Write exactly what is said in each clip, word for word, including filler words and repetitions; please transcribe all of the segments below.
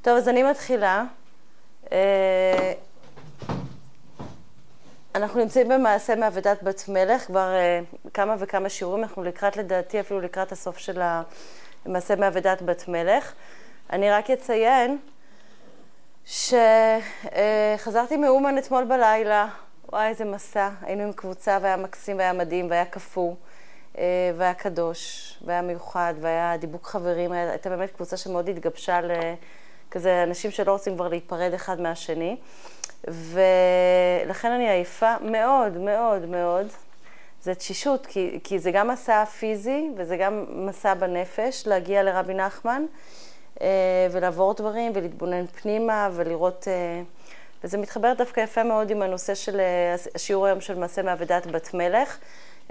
טוב, אז אני מתחילה. אנחנו נמצאים במעשה מעבדת בת מלך, כבר כמה וכמה שיעורים, אנחנו לקראת, לדעתי, אפילו לקראת הסוף של המעשה מעבדת בת מלך. אני רק אציין שחזרתי מאומן אתמול בלילה. וואי, איזה מסע. היינו עם קבוצה והיה מקסים והיה מדהים והיה קפוא והיה קדוש והיה מיוחד והיה דיבוק חברים. הייתה באמת קבוצה שמאוד התגבשה לכזה אנשים שלא רוצים כבר להיפרד אחד מהשני. ולכן אני עייפה מאוד מאוד מאוד. זה תשישות, כי, כי זה גם מסע פיזי וזה גם מסע בנפש, להגיע לרבי נחמן ולעבור דברים ולהתבונן פנימה ולראות, וזה מתחבר דווקא יפה מאוד עם הנושא של השיעור היום של מעשה מעבדת בת מלך.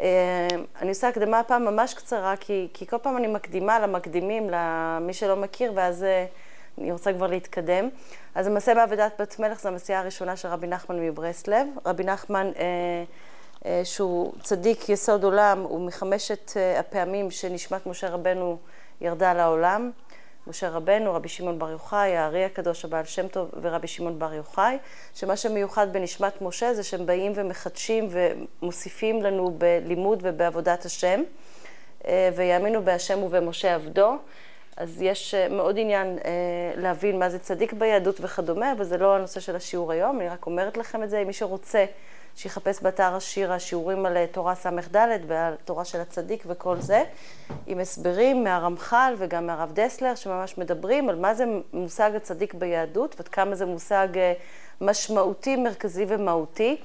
אני עושה הקדמה הפעם ממש קצרה, כי, כי כל פעם אני מקדימה למקדימים, למי שלא מכיר, ואז אני רוצה כבר להתקדם. אז המעשה מעבדת בת מלך זה המעשייה הראשונה של רבי נחמן מברסלב. רבי נחמן, אה, אה, שהוא צדיק יסוד עולם, הוא מחמשת אה, הפעמים שנשמת משה רבנו ירדה לעולם. משה רבנו, רבי שמעון בר יוחאי, הארי הקדוש, הבעל שם טוב ורבי שמעון בר יוחאי, שמה שמיוחד בנשמת משה זה שהם באים ומחדשים ומוסיפים לנו בלימוד ובעבודת השם, אה, ויאמינו בהשם ובמשה עבדו. אז יש מאוד עניין אה, להבין מה זה צדיק ביהדות וכדומה, אבל זה לא הנושא של השיעור היום, אני רק אומרת לכם את זה. מי שרוצה שיחפש באתר השיר השיעורים על תורה סמך ד' ועל תורה של הצדיק וכל זה, עם הסברים מהרמח"ל וגם מהרב דסלר, שממש מדברים על מה זה מושג הצדיק ביהדות, ועד כמה זה מושג משמעותי, מרכזי ומהותי.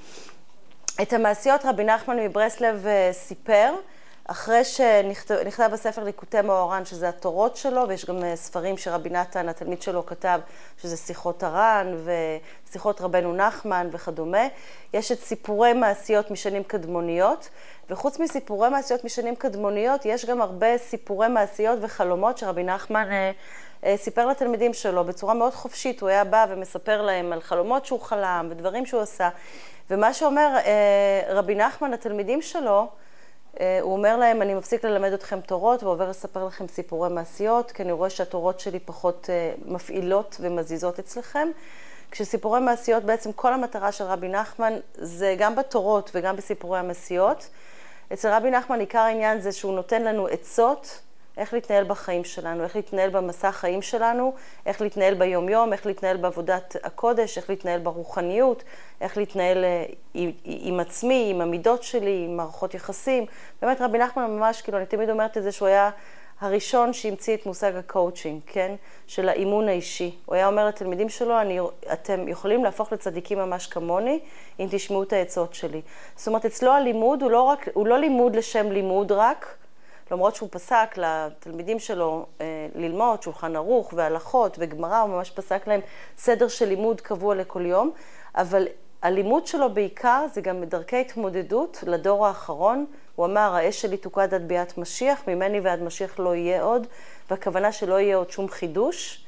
את המעשיות רבי נחמן מברסלב סיפר, אחרי שנכתב בספר ליקוטי מאורן, שזה התורות שלו, ויש גם ספרים שרבי נתן, התלמיד שלו, כתב, שזה שיחות הר"ן ושיחות רבנו נחמן וכדומה. יש את סיפורי מעשיות משנים קדמוניות, וחוץ מסיפורי מעשיות משנים קדמוניות, יש גם הרבה סיפורי מעשיות וחלומות שרבי נחמן אה, אה, סיפר לתלמידים שלו בצורה מאוד חופשית. הוא היה בא ומספר להם על חלומות שהוא חלם ודברים שהוא עשה. ומה שאומר אה, רבי נחמן לתלמידים שלו, הוא אומר להם, אני מפסיק ללמד אתכם תורות ועובר לספר לכם סיפורי מעשיות, כי אני רואה שהתורות שלי פחות מפעילות ומזיזות אצלכם. כשסיפורי מעשיות, בעצם כל המטרה של רבי נחמן זה גם בתורות וגם בסיפורי המעשיות. אצל רבי נחמן עיקר העניין זה שהוא נותן לנו עצות, איך להתנהל בחיים שלנו, איך להתנהל במסע החיים שלנו, איך להתנהל ביום יום, איך להתנהל בעבודת הקודש, איך להתנהל ברוחניות, איך להתנהל עם, עם עצמי, עם המידות שלי, עם מערכות יחסים. באמת רבי נחמן ממש, כאילו אני תמיד אומרת את זה שהוא היה הראשון שהמציא את מושג הקואוצ'ינג, כן? של האימון האישי. הוא היה אומר לתלמידים שלו, אני, אתם יכולים להפוך לצדיקים ממש כמוני, אם תשמעו את העצות שלי. זאת אומרת, אצלו הלימוד הוא לא, רק, הוא לא לימוד לשם לימוד רק, למרות שהוא פסק לתלמידים שלו אה, ללמוד שולחן ערוך והלכות וגמרא, הוא ממש פסק להם סדר של לימוד קבוע לכל יום, אבל הלימוד שלו בעיקר זה גם בדרכי התמודדות לדור האחרון. הוא אמר, האש שלי תוקד עד ביאת משיח, ממני ועד משיח לא יהיה עוד, והכוונה שלא יהיה עוד שום חידוש.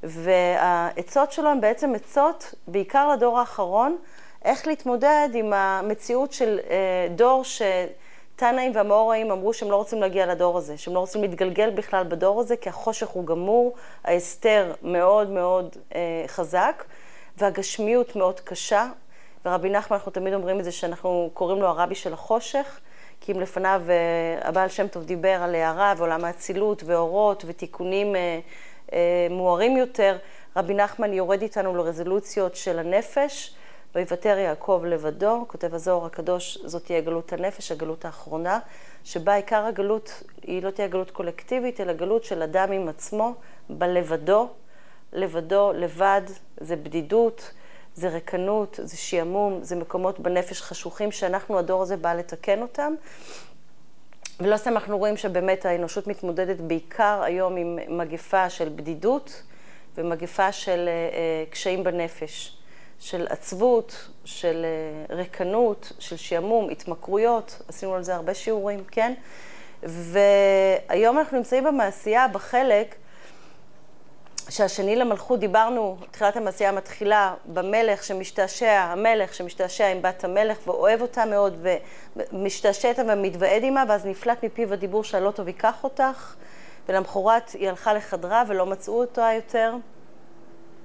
והעצות שלו הן בעצם עצות בעיקר לדור האחרון, איך להתמודד עם המציאות של אה, דור ש... תנאים והמאוראים אמרו שהם לא רוצים להגיע לדור הזה, שהם לא רוצים להתגלגל בכלל בדור הזה, כי החושך הוא גמור, ההסתר מאוד מאוד אה, חזק, והגשמיות מאוד קשה. ורבי נחמן, אנחנו תמיד אומרים את זה, שאנחנו קוראים לו הרבי של החושך, כי אם לפניו אה, הבעל שם טוב דיבר על הערה ועולם האצילות ואורות ותיקונים אה, אה, מוארים יותר, רבי נחמן יורד איתנו לרזולוציות של הנפש, ויוותר יעקב לבדו, כותב הזוהר הקדוש, זאת תהיה גלות הנפש, הגלות האחרונה, שבה עיקר הגלות היא לא תהיה גלות קולקטיבית, אלא גלות של אדם עם עצמו, בלבדו, לבדו, לבד, זה בדידות, זה רקנות, זה שיעמום, זה מקומות בנפש חשוכים שאנחנו, הדור הזה, בא לתקן אותם. ולא סתם אנחנו רואים שבאמת האנושות מתמודדת בעיקר היום עם מגפה של בדידות, ומגפה של uh, קשיים בנפש. של עצבות, של רקנות, של שיעמום, התמכרויות, עשינו על זה הרבה שיעורים, כן? והיום אנחנו נמצאים במעשייה, בחלק שהשני למלכות, דיברנו, תחילת המעשייה מתחילה במלך שמשתעשע, המלך שמשתעשע עם בת המלך ואוהב אותה מאוד ומשתעשע איתה ומתוועד עימה, ואז נפלט מפיו הדיבור שהלא טוב ייקח אותך, ולמחרת היא הלכה לחדרה ולא מצאו אותה יותר.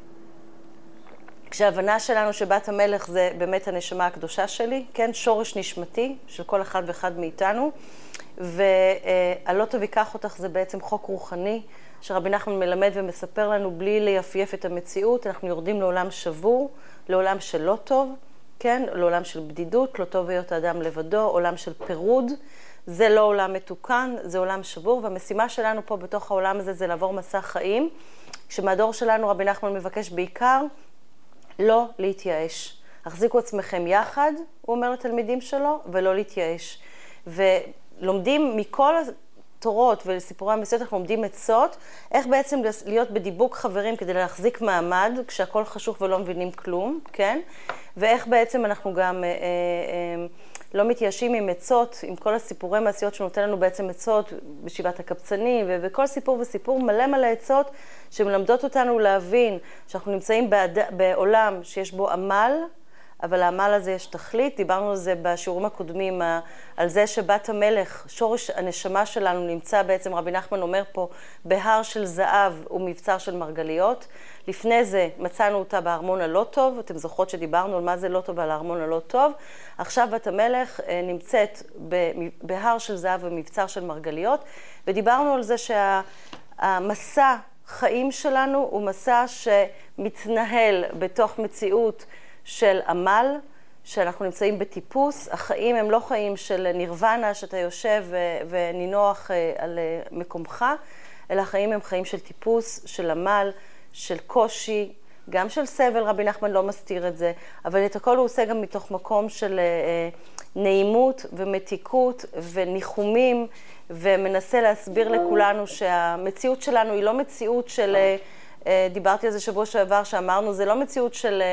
כשההבנה שלנו שבת המלך זה באמת הנשמה הקדושה שלי, כן, שורש נשמתי של כל אחד ואחד מאיתנו, והלא טוב ייקח אותך זה בעצם חוק רוחני, שרבי נחמן מלמד ומספר לנו בלי ליפייף את המציאות, אנחנו יורדים לעולם שבור, לעולם של לא טוב, כן, לעולם של בדידות, לא טוב להיות האדם לבדו, עולם של פירוד, זה לא עולם מתוקן, זה עולם שבור, והמשימה שלנו פה בתוך העולם הזה זה לעבור מסע חיים, כשמהדור שלנו רבי נחמן מבקש בעיקר לא להתייאש. החזיקו עצמכם יחד, הוא אומר לתלמידים שלו, ולא להתייאש. ולומדים מכל התורות ולסיפורי המסיעות, אנחנו לומדים עצות, איך בעצם להיות בדיבוק חברים כדי להחזיק מעמד, כשהכל חשוך ולא מבינים כלום, כן? ואיך בעצם אנחנו גם אה, אה, לא מתייאשים עם עצות, עם כל הסיפורי מעשיות שנותן לנו בעצם עצות בשבעת הקבצנים, וכל סיפור וסיפור מלא מלא עצות שמלמדות אותנו להבין שאנחנו נמצאים בעד... בעולם שיש בו עמל, אבל העמל הזה יש תכלית. דיברנו על זה בשיעורים הקודמים, על זה שבת המלך, שורש הנשמה שלנו נמצא בעצם, רבי נחמן אומר פה, בהר של זהב ומבצר של מרגליות. לפני זה מצאנו אותה בארמון הלא טוב, אתם זוכרות שדיברנו על מה זה לא טוב ועל הארמון הלא טוב. עכשיו בת המלך נמצאת בהר של זהב ומבצר של מרגליות, ודיברנו על זה שהמסע חיים שלנו הוא מסע שמתנהל בתוך מציאות של עמל, שאנחנו נמצאים בטיפוס. החיים הם לא חיים של נירוונה, שאתה יושב ונינוח על מקומך, אלא החיים הם חיים של טיפוס, של עמל, של קושי, גם של סבל, רבי נחמן לא מסתיר את זה, אבל את הכל הוא עושה גם מתוך מקום של נעימות ומתיקות וניחומים, ומנסה להסביר לכולנו שהמציאות שלנו היא לא מציאות של, דיברתי על זה שבוע שעבר שאמרנו, זה לא מציאות של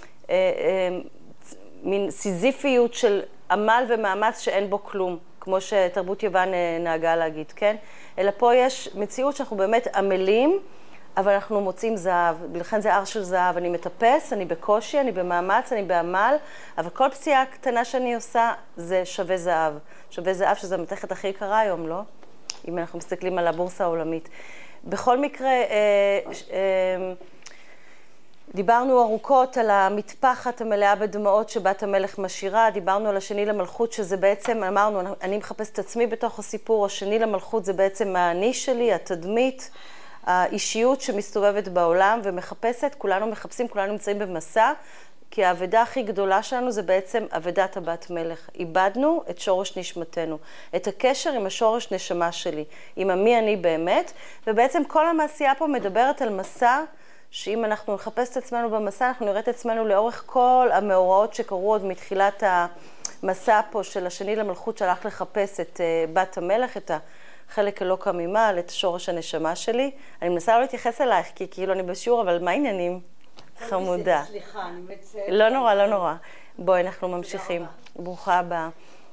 מין סיזיפיות של עמל ומאמץ שאין בו כלום, כמו שתרבות יוון נהגה להגיד, כן? אלא פה יש מציאות שאנחנו באמת עמלים, אבל אנחנו מוצאים זהב, ולכן זה הר של זהב. אני מטפס, אני בקושי, אני במאמץ, אני בעמל, אבל כל פציעה קטנה שאני עושה זה שווה זהב. שווה זהב שזה המתכת הכי יקרה היום, לא? אם אנחנו מסתכלים על הבורסה העולמית. בכל מקרה, אה, אה, דיברנו ארוכות על המטפחת המלאה בדמעות שבת המלך משאירה, דיברנו על השני למלכות שזה בעצם, אמרנו, אני מחפש את עצמי בתוך הסיפור, השני למלכות זה בעצם האני שלי, התדמית, האישיות שמסתובבת בעולם ומחפשת, כולנו מחפשים, כולנו נמצאים במסע, כי העבודה הכי גדולה שלנו זה בעצם עבודת הבת מלך. איבדנו את שורש נשמתנו, את הקשר עם השורש נשמה שלי, עם המי אני באמת, ובעצם כל המעשייה פה מדברת על מסע, שאם אנחנו נחפש את עצמנו במסע, אנחנו נראה את עצמנו לאורך כל המאורעות שקרו עוד מתחילת המסע פה של השני למלכות שהלך לחפש את בת המלך, את החלק אלוקא ממעל, את שורש הנשמה שלי. אני מנסה לא להתייחס אלייך, כי כאילו אני בשיעור, אבל מה העניינים? חמודה. סליחה, אני מצאת. לא נורא, לא נורא. בואי, אנחנו ממשיכים. ברוכה הבאה.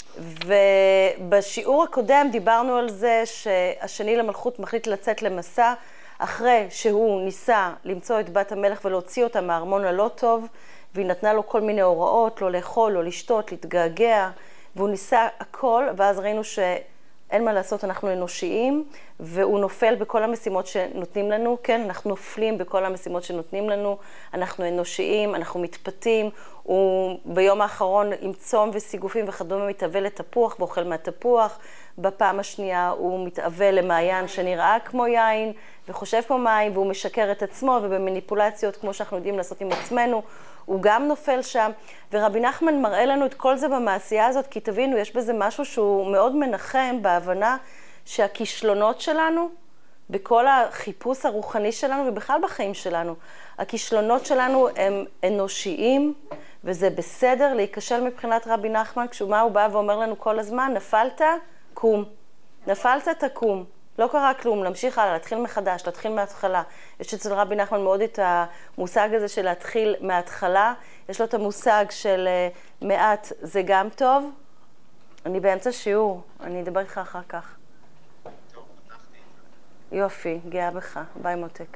ובשיעור הקודם דיברנו על זה שהשני למלכות מחליט לצאת למסע, אחרי שהוא ניסה למצוא את בת המלך ולהוציא אותה מהארמון הלא טוב, והיא נתנה לו כל מיני הוראות, לא לאכול, לא לשתות, להתגעגע, והוא ניסה הכל, ואז ראינו שאין מה לעשות, אנחנו אנושיים, והוא נופל בכל המשימות שנותנים לנו, כן, אנחנו נופלים בכל המשימות שנותנים לנו, אנחנו אנושיים, אנחנו מתפתים, הוא ביום האחרון עם צום וסיגופים וכדומה מתאווה לתפוח ואוכל מהתפוח, בפעם השנייה הוא מתאווה למעיין שנראה כמו יין וחושב כמו מים, והוא משקר את עצמו, ובמניפולציות כמו שאנחנו יודעים לעשות עם עצמנו, הוא גם נופל שם. ורבי נחמן מראה לנו את כל זה במעשייה הזאת, כי תבינו, יש בזה משהו שהוא מאוד מנחם בהבנה שהכישלונות שלנו, בכל החיפוש הרוחני שלנו ובכלל בחיים שלנו, הכישלונות שלנו הם אנושיים, וזה בסדר להיכשל מבחינת רבי נחמן, כשמה הוא בא ואומר לנו כל הזמן, נפלת, קום. נפלת, תקום. לא קרה כלום, להמשיך הלאה, להתחיל מחדש, להתחיל מההתחלה. יש אצל רבי נחמן מאוד את המושג הזה של להתחיל מההתחלה. יש לו את המושג של מעט זה גם טוב. אני באמצע שיעור, אני אדבר איתך אחר כך. יופי, גאה בך. ביי מותק.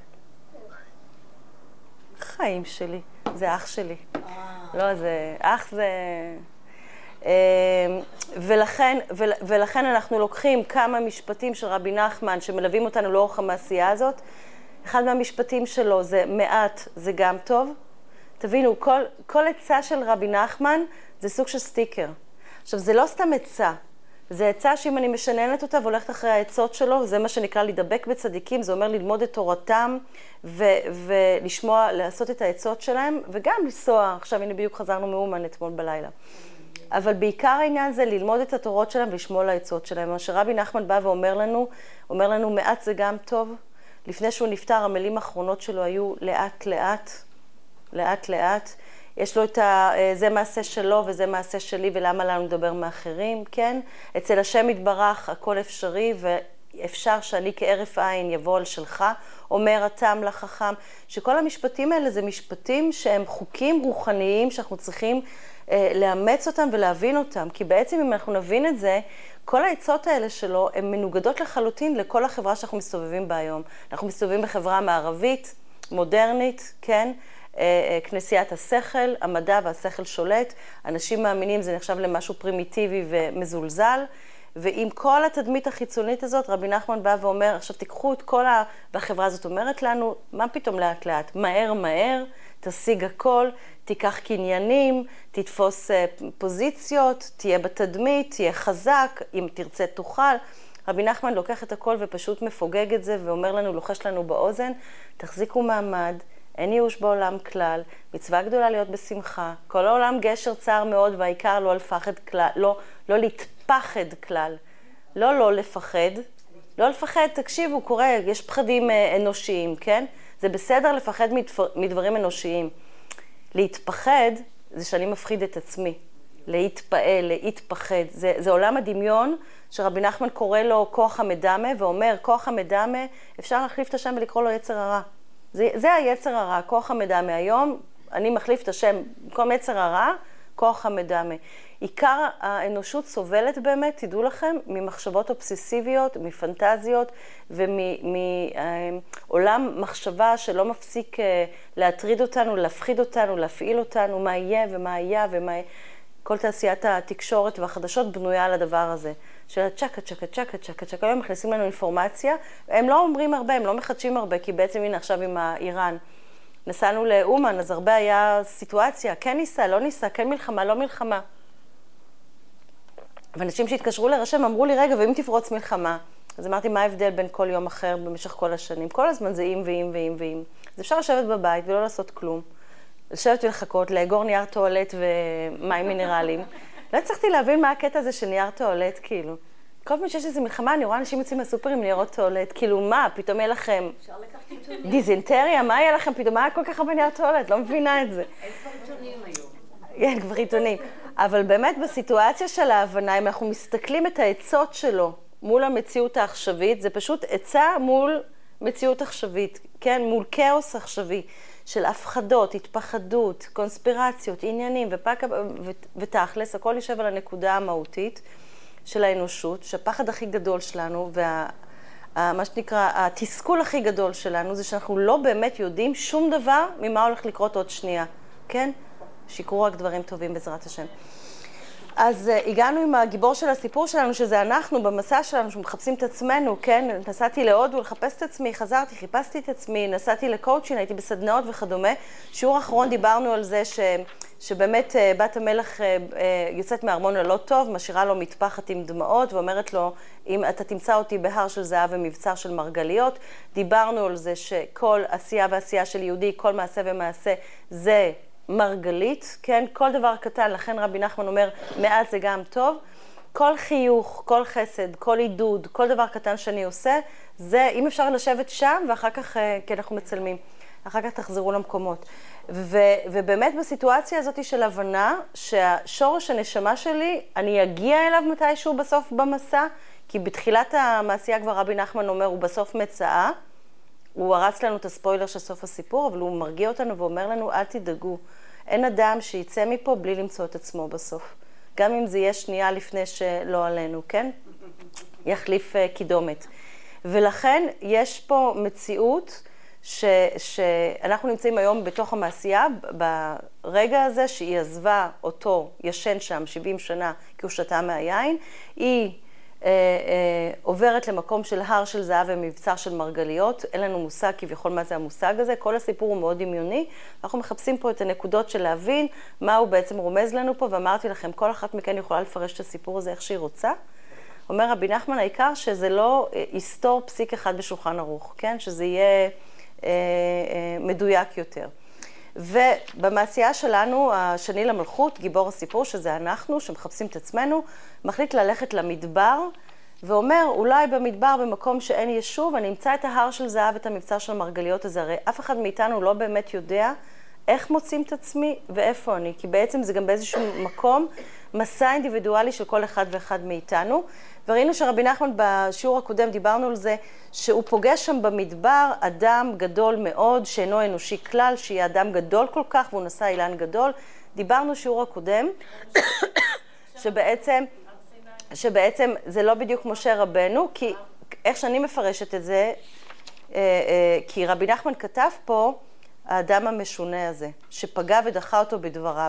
חיים שלי, זה אח שלי. לא, זה אח זה... ולכן, ולכן אנחנו לוקחים כמה משפטים של רבי נחמן שמלווים אותנו לאורך המעשייה הזאת. אחד מהמשפטים שלו זה מעט זה גם טוב, תבינו, כל, כל עצה של רבי נחמן זה סוג של סטיקר. עכשיו, זה לא סתם עצה. זה עצה שאם אני משננת אותה והולכת אחרי העצות שלו, זה מה שנקרא להידבק בצדיקים, זה אומר ללמוד את תורתם ו- ולשמוע, לעשות את העצות שלהם, וגם לנסוע. עכשיו, הנה בדיוק חזרנו מאומן אתמול בלילה. אבל בעיקר העניין זה ללמוד את התורות שלהם ולשמוע לעצות שלהם. מה שרבי נחמן בא ואומר לנו, אומר לנו, מעט זה גם טוב. לפני שהוא נפטר, המילים האחרונות שלו היו לאט לאט, לאט לאט. יש לו את ה... זה מעשה שלו וזה מעשה שלי, ולמה לנו לדבר מאחרים, כן? אצל השם יתברך הכל אפשרי, ואפשר שאני כערף עין יבוא על שלך, אומר התם לחכם, שכל המשפטים האלה זה משפטים שהם חוקים רוחניים שאנחנו צריכים אה, לאמץ אותם ולהבין אותם, כי בעצם אם אנחנו נבין את זה, כל העצות האלה שלו הן מנוגדות לחלוטין לכל החברה שאנחנו מסתובבים בה היום. אנחנו מסתובבים בחברה מערבית, מודרנית, כן? כנסיית השכל, המדע והשכל שולט, אנשים מאמינים זה נחשב למשהו פרימיטיבי ומזולזל, ועם כל התדמית החיצונית הזאת, רבי נחמן בא ואומר, עכשיו תיקחו את כל ה... והחברה הזאת אומרת לנו, מה פתאום לאט לאט? מהר מהר, תשיג הכל, תיקח קניינים, תתפוס פוזיציות, תהיה בתדמית, תהיה חזק, אם תרצה תוכל. רבי נחמן לוקח את הכל ופשוט מפוגג את זה ואומר לנו, לוחש לנו באוזן, תחזיקו מעמד, אין ייאוש בעולם כלל, מצווה גדולה להיות בשמחה, כל העולם גשר צר מאוד והעיקר לא לפחד כלל, לא, לא להתפחד כלל, לא לא לפחד, לא לפחד, תקשיבו, קורה, יש פחדים אנושיים, כן? זה בסדר לפחד מדברים אנושיים. להתפחד זה שאני מפחיד את עצמי, להתפעל, להתפחד, זה, זה עולם הדמיון שרבי נחמן קורא לו כוח המדמה ואומר, כוח המדמה אפשר להחליף את השם ולקרוא לו יצר הרע. זה, זה היצר הרע, כוח המדמה. היום אני מחליף את השם, במקום יצר הרע, כוח המדמה. עיקר האנושות סובלת באמת, תדעו לכם, ממחשבות אובססיביות, מפנטזיות ומעולם מחשבה שלא מפסיק להטריד אותנו, להפחיד אותנו, להפעיל אותנו, מה יהיה ומה היה ומה... כל תעשיית התקשורת והחדשות בנויה על הדבר הזה. של צ'קה, צ'קה, צ'קה, צ'קה, צ'קה, הם מכניסים לנו אינפורמציה, הם לא אומרים הרבה, הם לא מחדשים הרבה, כי בעצם הנה עכשיו עם האיראן. נסענו לאומן, אז הרבה היה סיטואציה, כן ניסה, לא ניסה, כן מלחמה, לא מלחמה. ואנשים שהתקשרו לרשם אמרו לי, רגע, ואם תפרוץ מלחמה? אז אמרתי, מה ההבדל בין כל יום אחר במשך כל השנים? כל הזמן זה אם ואם ואם ואם. אז אפשר לשבת בבית ולא לעשות כלום. לשבת ולחכות, לאגור נייר טואלט ומים מינרליים. לא הצלחתי להבין מה הקטע הזה של נייר טואלט, כאילו. כל פעם שיש איזו מלחמה, אני רואה אנשים יוצאים מהסופר עם ניירות טואלט. כאילו, מה? פתאום יהיה לכם דיזנטריה? מה יהיה לכם? פתאום מה היה כל כך הרבה נייר טואלט? לא מבינה את זה. אין כבר עיתונים היום. כן, כבר עיתונים. אבל באמת בסיטואציה של ההבנה, אם אנחנו מסתכלים את העצות שלו מול המציאות העכשווית, זה פשוט עצה מול מציאות עכשווית, כן? מול כאוס עכשווי. של הפחדות, התפחדות, קונספירציות, עניינים ופק... ותכלס, הכל יושב על הנקודה המהותית של האנושות, שהפחד הכי גדול שלנו, וה... מה שנקרא, התסכול הכי גדול שלנו, זה שאנחנו לא באמת יודעים שום דבר ממה הולך לקרות עוד שנייה, כן? שיקרו רק דברים טובים בעזרת השם. אז uh, הגענו עם הגיבור של הסיפור שלנו, שזה אנחנו במסע שלנו, שמחפשים את עצמנו, כן? נסעתי להודו לחפש את עצמי, חזרתי, חיפשתי את עצמי, נסעתי לקואוצ'ין, הייתי בסדנאות וכדומה. שיעור האחרון דיברנו על זה ש, שבאמת uh, בת המלך uh, uh, יוצאת מארמון הלא טוב, משאירה לו מטפחת עם דמעות, ואומרת לו, אם אתה תמצא אותי בהר של זהב ומבצר של מרגליות, דיברנו על זה שכל עשייה ועשייה של יהודי, כל מעשה ומעשה, זה מרגלית, כן? כל דבר קטן, לכן רבי נחמן אומר, מעט זה גם טוב. כל חיוך, כל חסד, כל עידוד, כל דבר קטן שאני עושה, זה, אם אפשר לשבת שם, ואחר כך, כן, אנחנו מצלמים. אחר כך תחזרו למקומות. ו, ובאמת בסיטואציה הזאת של הבנה, שהשורש הנשמה שלי, אני אגיע אליו מתישהו בסוף במסע, כי בתחילת המעשייה כבר רבי נחמן אומר, הוא בסוף מצאה, הוא הרס לנו את הספוילר של סוף הסיפור, אבל הוא מרגיע אותנו ואומר לנו, אל תדאגו. אין אדם שיצא מפה בלי למצוא את עצמו בסוף. גם אם זה יהיה שנייה לפני שלא עלינו, כן? יחליף uh, קידומת. ולכן יש פה מציאות ש, שאנחנו נמצאים היום בתוך המעשייה, ברגע הזה שהיא עזבה אותו, ישן שם שבעים שנה, כי הוא שתה מהיין, היא אה, אה, עוברת למקום של הר של זהב ומבצר של מרגליות. אין לנו מושג כביכול מה זה המושג הזה, כל הסיפור הוא מאוד דמיוני. אנחנו מחפשים פה את הנקודות של להבין מה הוא בעצם רומז לנו פה, ואמרתי לכם, כל אחת מכן יכולה לפרש את הסיפור הזה איך שהיא רוצה. אומר רבי נחמן, העיקר שזה לא יסתור פסיק אחד בשולחן ערוך, כן? שזה יהיה אה, אה, מדויק יותר. ובמעשייה שלנו, השני למלכות, גיבור הסיפור, שזה אנחנו, שמחפשים את עצמנו, מחליט ללכת למדבר, ואומר, אולי במדבר, במקום שאין יישוב, אני אמצא את ההר של זהב, את המבצר של המרגליות הזה. הרי אף אחד מאיתנו לא באמת יודע איך מוצאים את עצמי ואיפה אני, כי בעצם זה גם באיזשהו מקום, מסע אינדיבידואלי של כל אחד ואחד מאיתנו. וראינו שרבי נחמן בשיעור הקודם דיברנו על זה, שהוא פוגש שם במדבר אדם גדול מאוד, שאינו אנושי כלל, שיהיה אדם גדול כל כך, והוא נשא אילן גדול. דיברנו שיעור הקודם, שבעצם, שבעצם זה לא בדיוק משה רבנו, כי איך שאני מפרשת את זה, כי רבי נחמן כתב פה, האדם המשונה הזה, שפגע ודחה אותו בדבריו.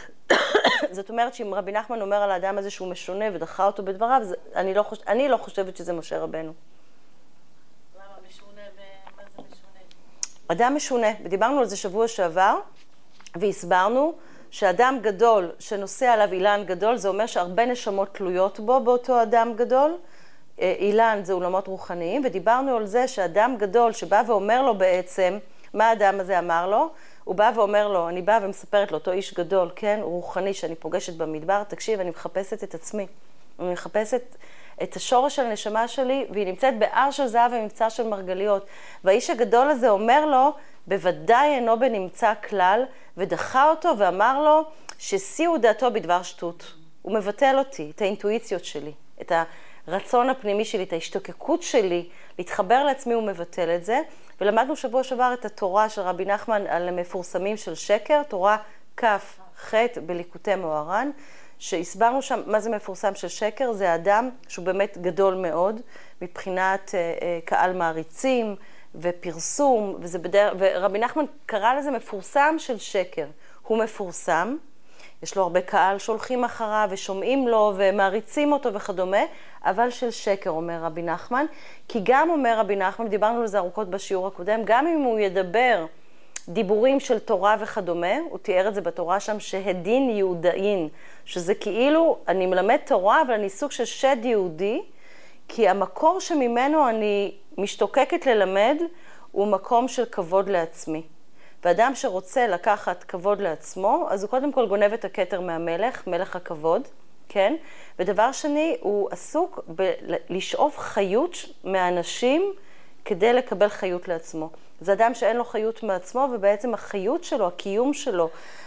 זאת אומרת שאם רבי נחמן אומר על האדם הזה שהוא משונה ודחה אותו בדבריו, אני לא, חוש... אני לא חושבת שזה משה רבנו. למה משונה ומה זה משונה? אדם משונה, ודיברנו על זה שבוע שעבר, והסברנו שאדם גדול שנושא עליו אילן גדול, זה אומר שהרבה נשמות תלויות בו, באותו אדם גדול. אילן זה עולמות רוחניים, ודיברנו על זה שאדם גדול שבא ואומר לו בעצם, מה האדם הזה אמר לו? הוא בא ואומר לו, אני באה ומספרת לו, אותו איש גדול, כן, רוחני שאני פוגשת במדבר, תקשיב, אני מחפשת את עצמי. אני מחפשת את השורש של הנשמה שלי, והיא נמצאת בהר של זהב ומבצר של מרגליות. והאיש הגדול הזה אומר לו, בוודאי אינו בנמצא כלל, ודחה אותו ואמר לו, ששיאו דעתו בדבר שטות. הוא מבטל אותי, את האינטואיציות שלי, את הרצון הפנימי שלי, את ההשתוקקות שלי, להתחבר לעצמי הוא מבטל את זה. ולמדנו שבוע שעבר את התורה של רבי נחמן על המפורסמים של שקר, תורה כף ח' בליקוטי מוהר"ן, שהסברנו שם מה זה מפורסם של שקר, זה אדם שהוא באמת גדול מאוד, מבחינת אה, אה, קהל מעריצים ופרסום, וזה בדרך, ורבי נחמן קרא לזה מפורסם של שקר. הוא מפורסם, יש לו הרבה קהל שהולכים אחריו ושומעים לו ומעריצים אותו וכדומה, אבל של שקר, אומר רבי נחמן, כי גם אומר רבי נחמן, דיברנו על זה ארוכות בשיעור הקודם, גם אם הוא ידבר דיבורים של תורה וכדומה, הוא תיאר את זה בתורה שם, שהדין יהודאין, שזה כאילו, אני מלמד תורה, אבל אני סוג של שד יהודי, כי המקור שממנו אני משתוקקת ללמד, הוא מקום של כבוד לעצמי. ואדם שרוצה לקחת כבוד לעצמו, אז הוא קודם כל גונב את הכתר מהמלך, מלך הכבוד, כן? ודבר שני, הוא עסוק בלשאוב חיות מהאנשים כדי לקבל חיות לעצמו. זה אדם שאין לו חיות מעצמו, ובעצם החיות שלו, הקיום שלו,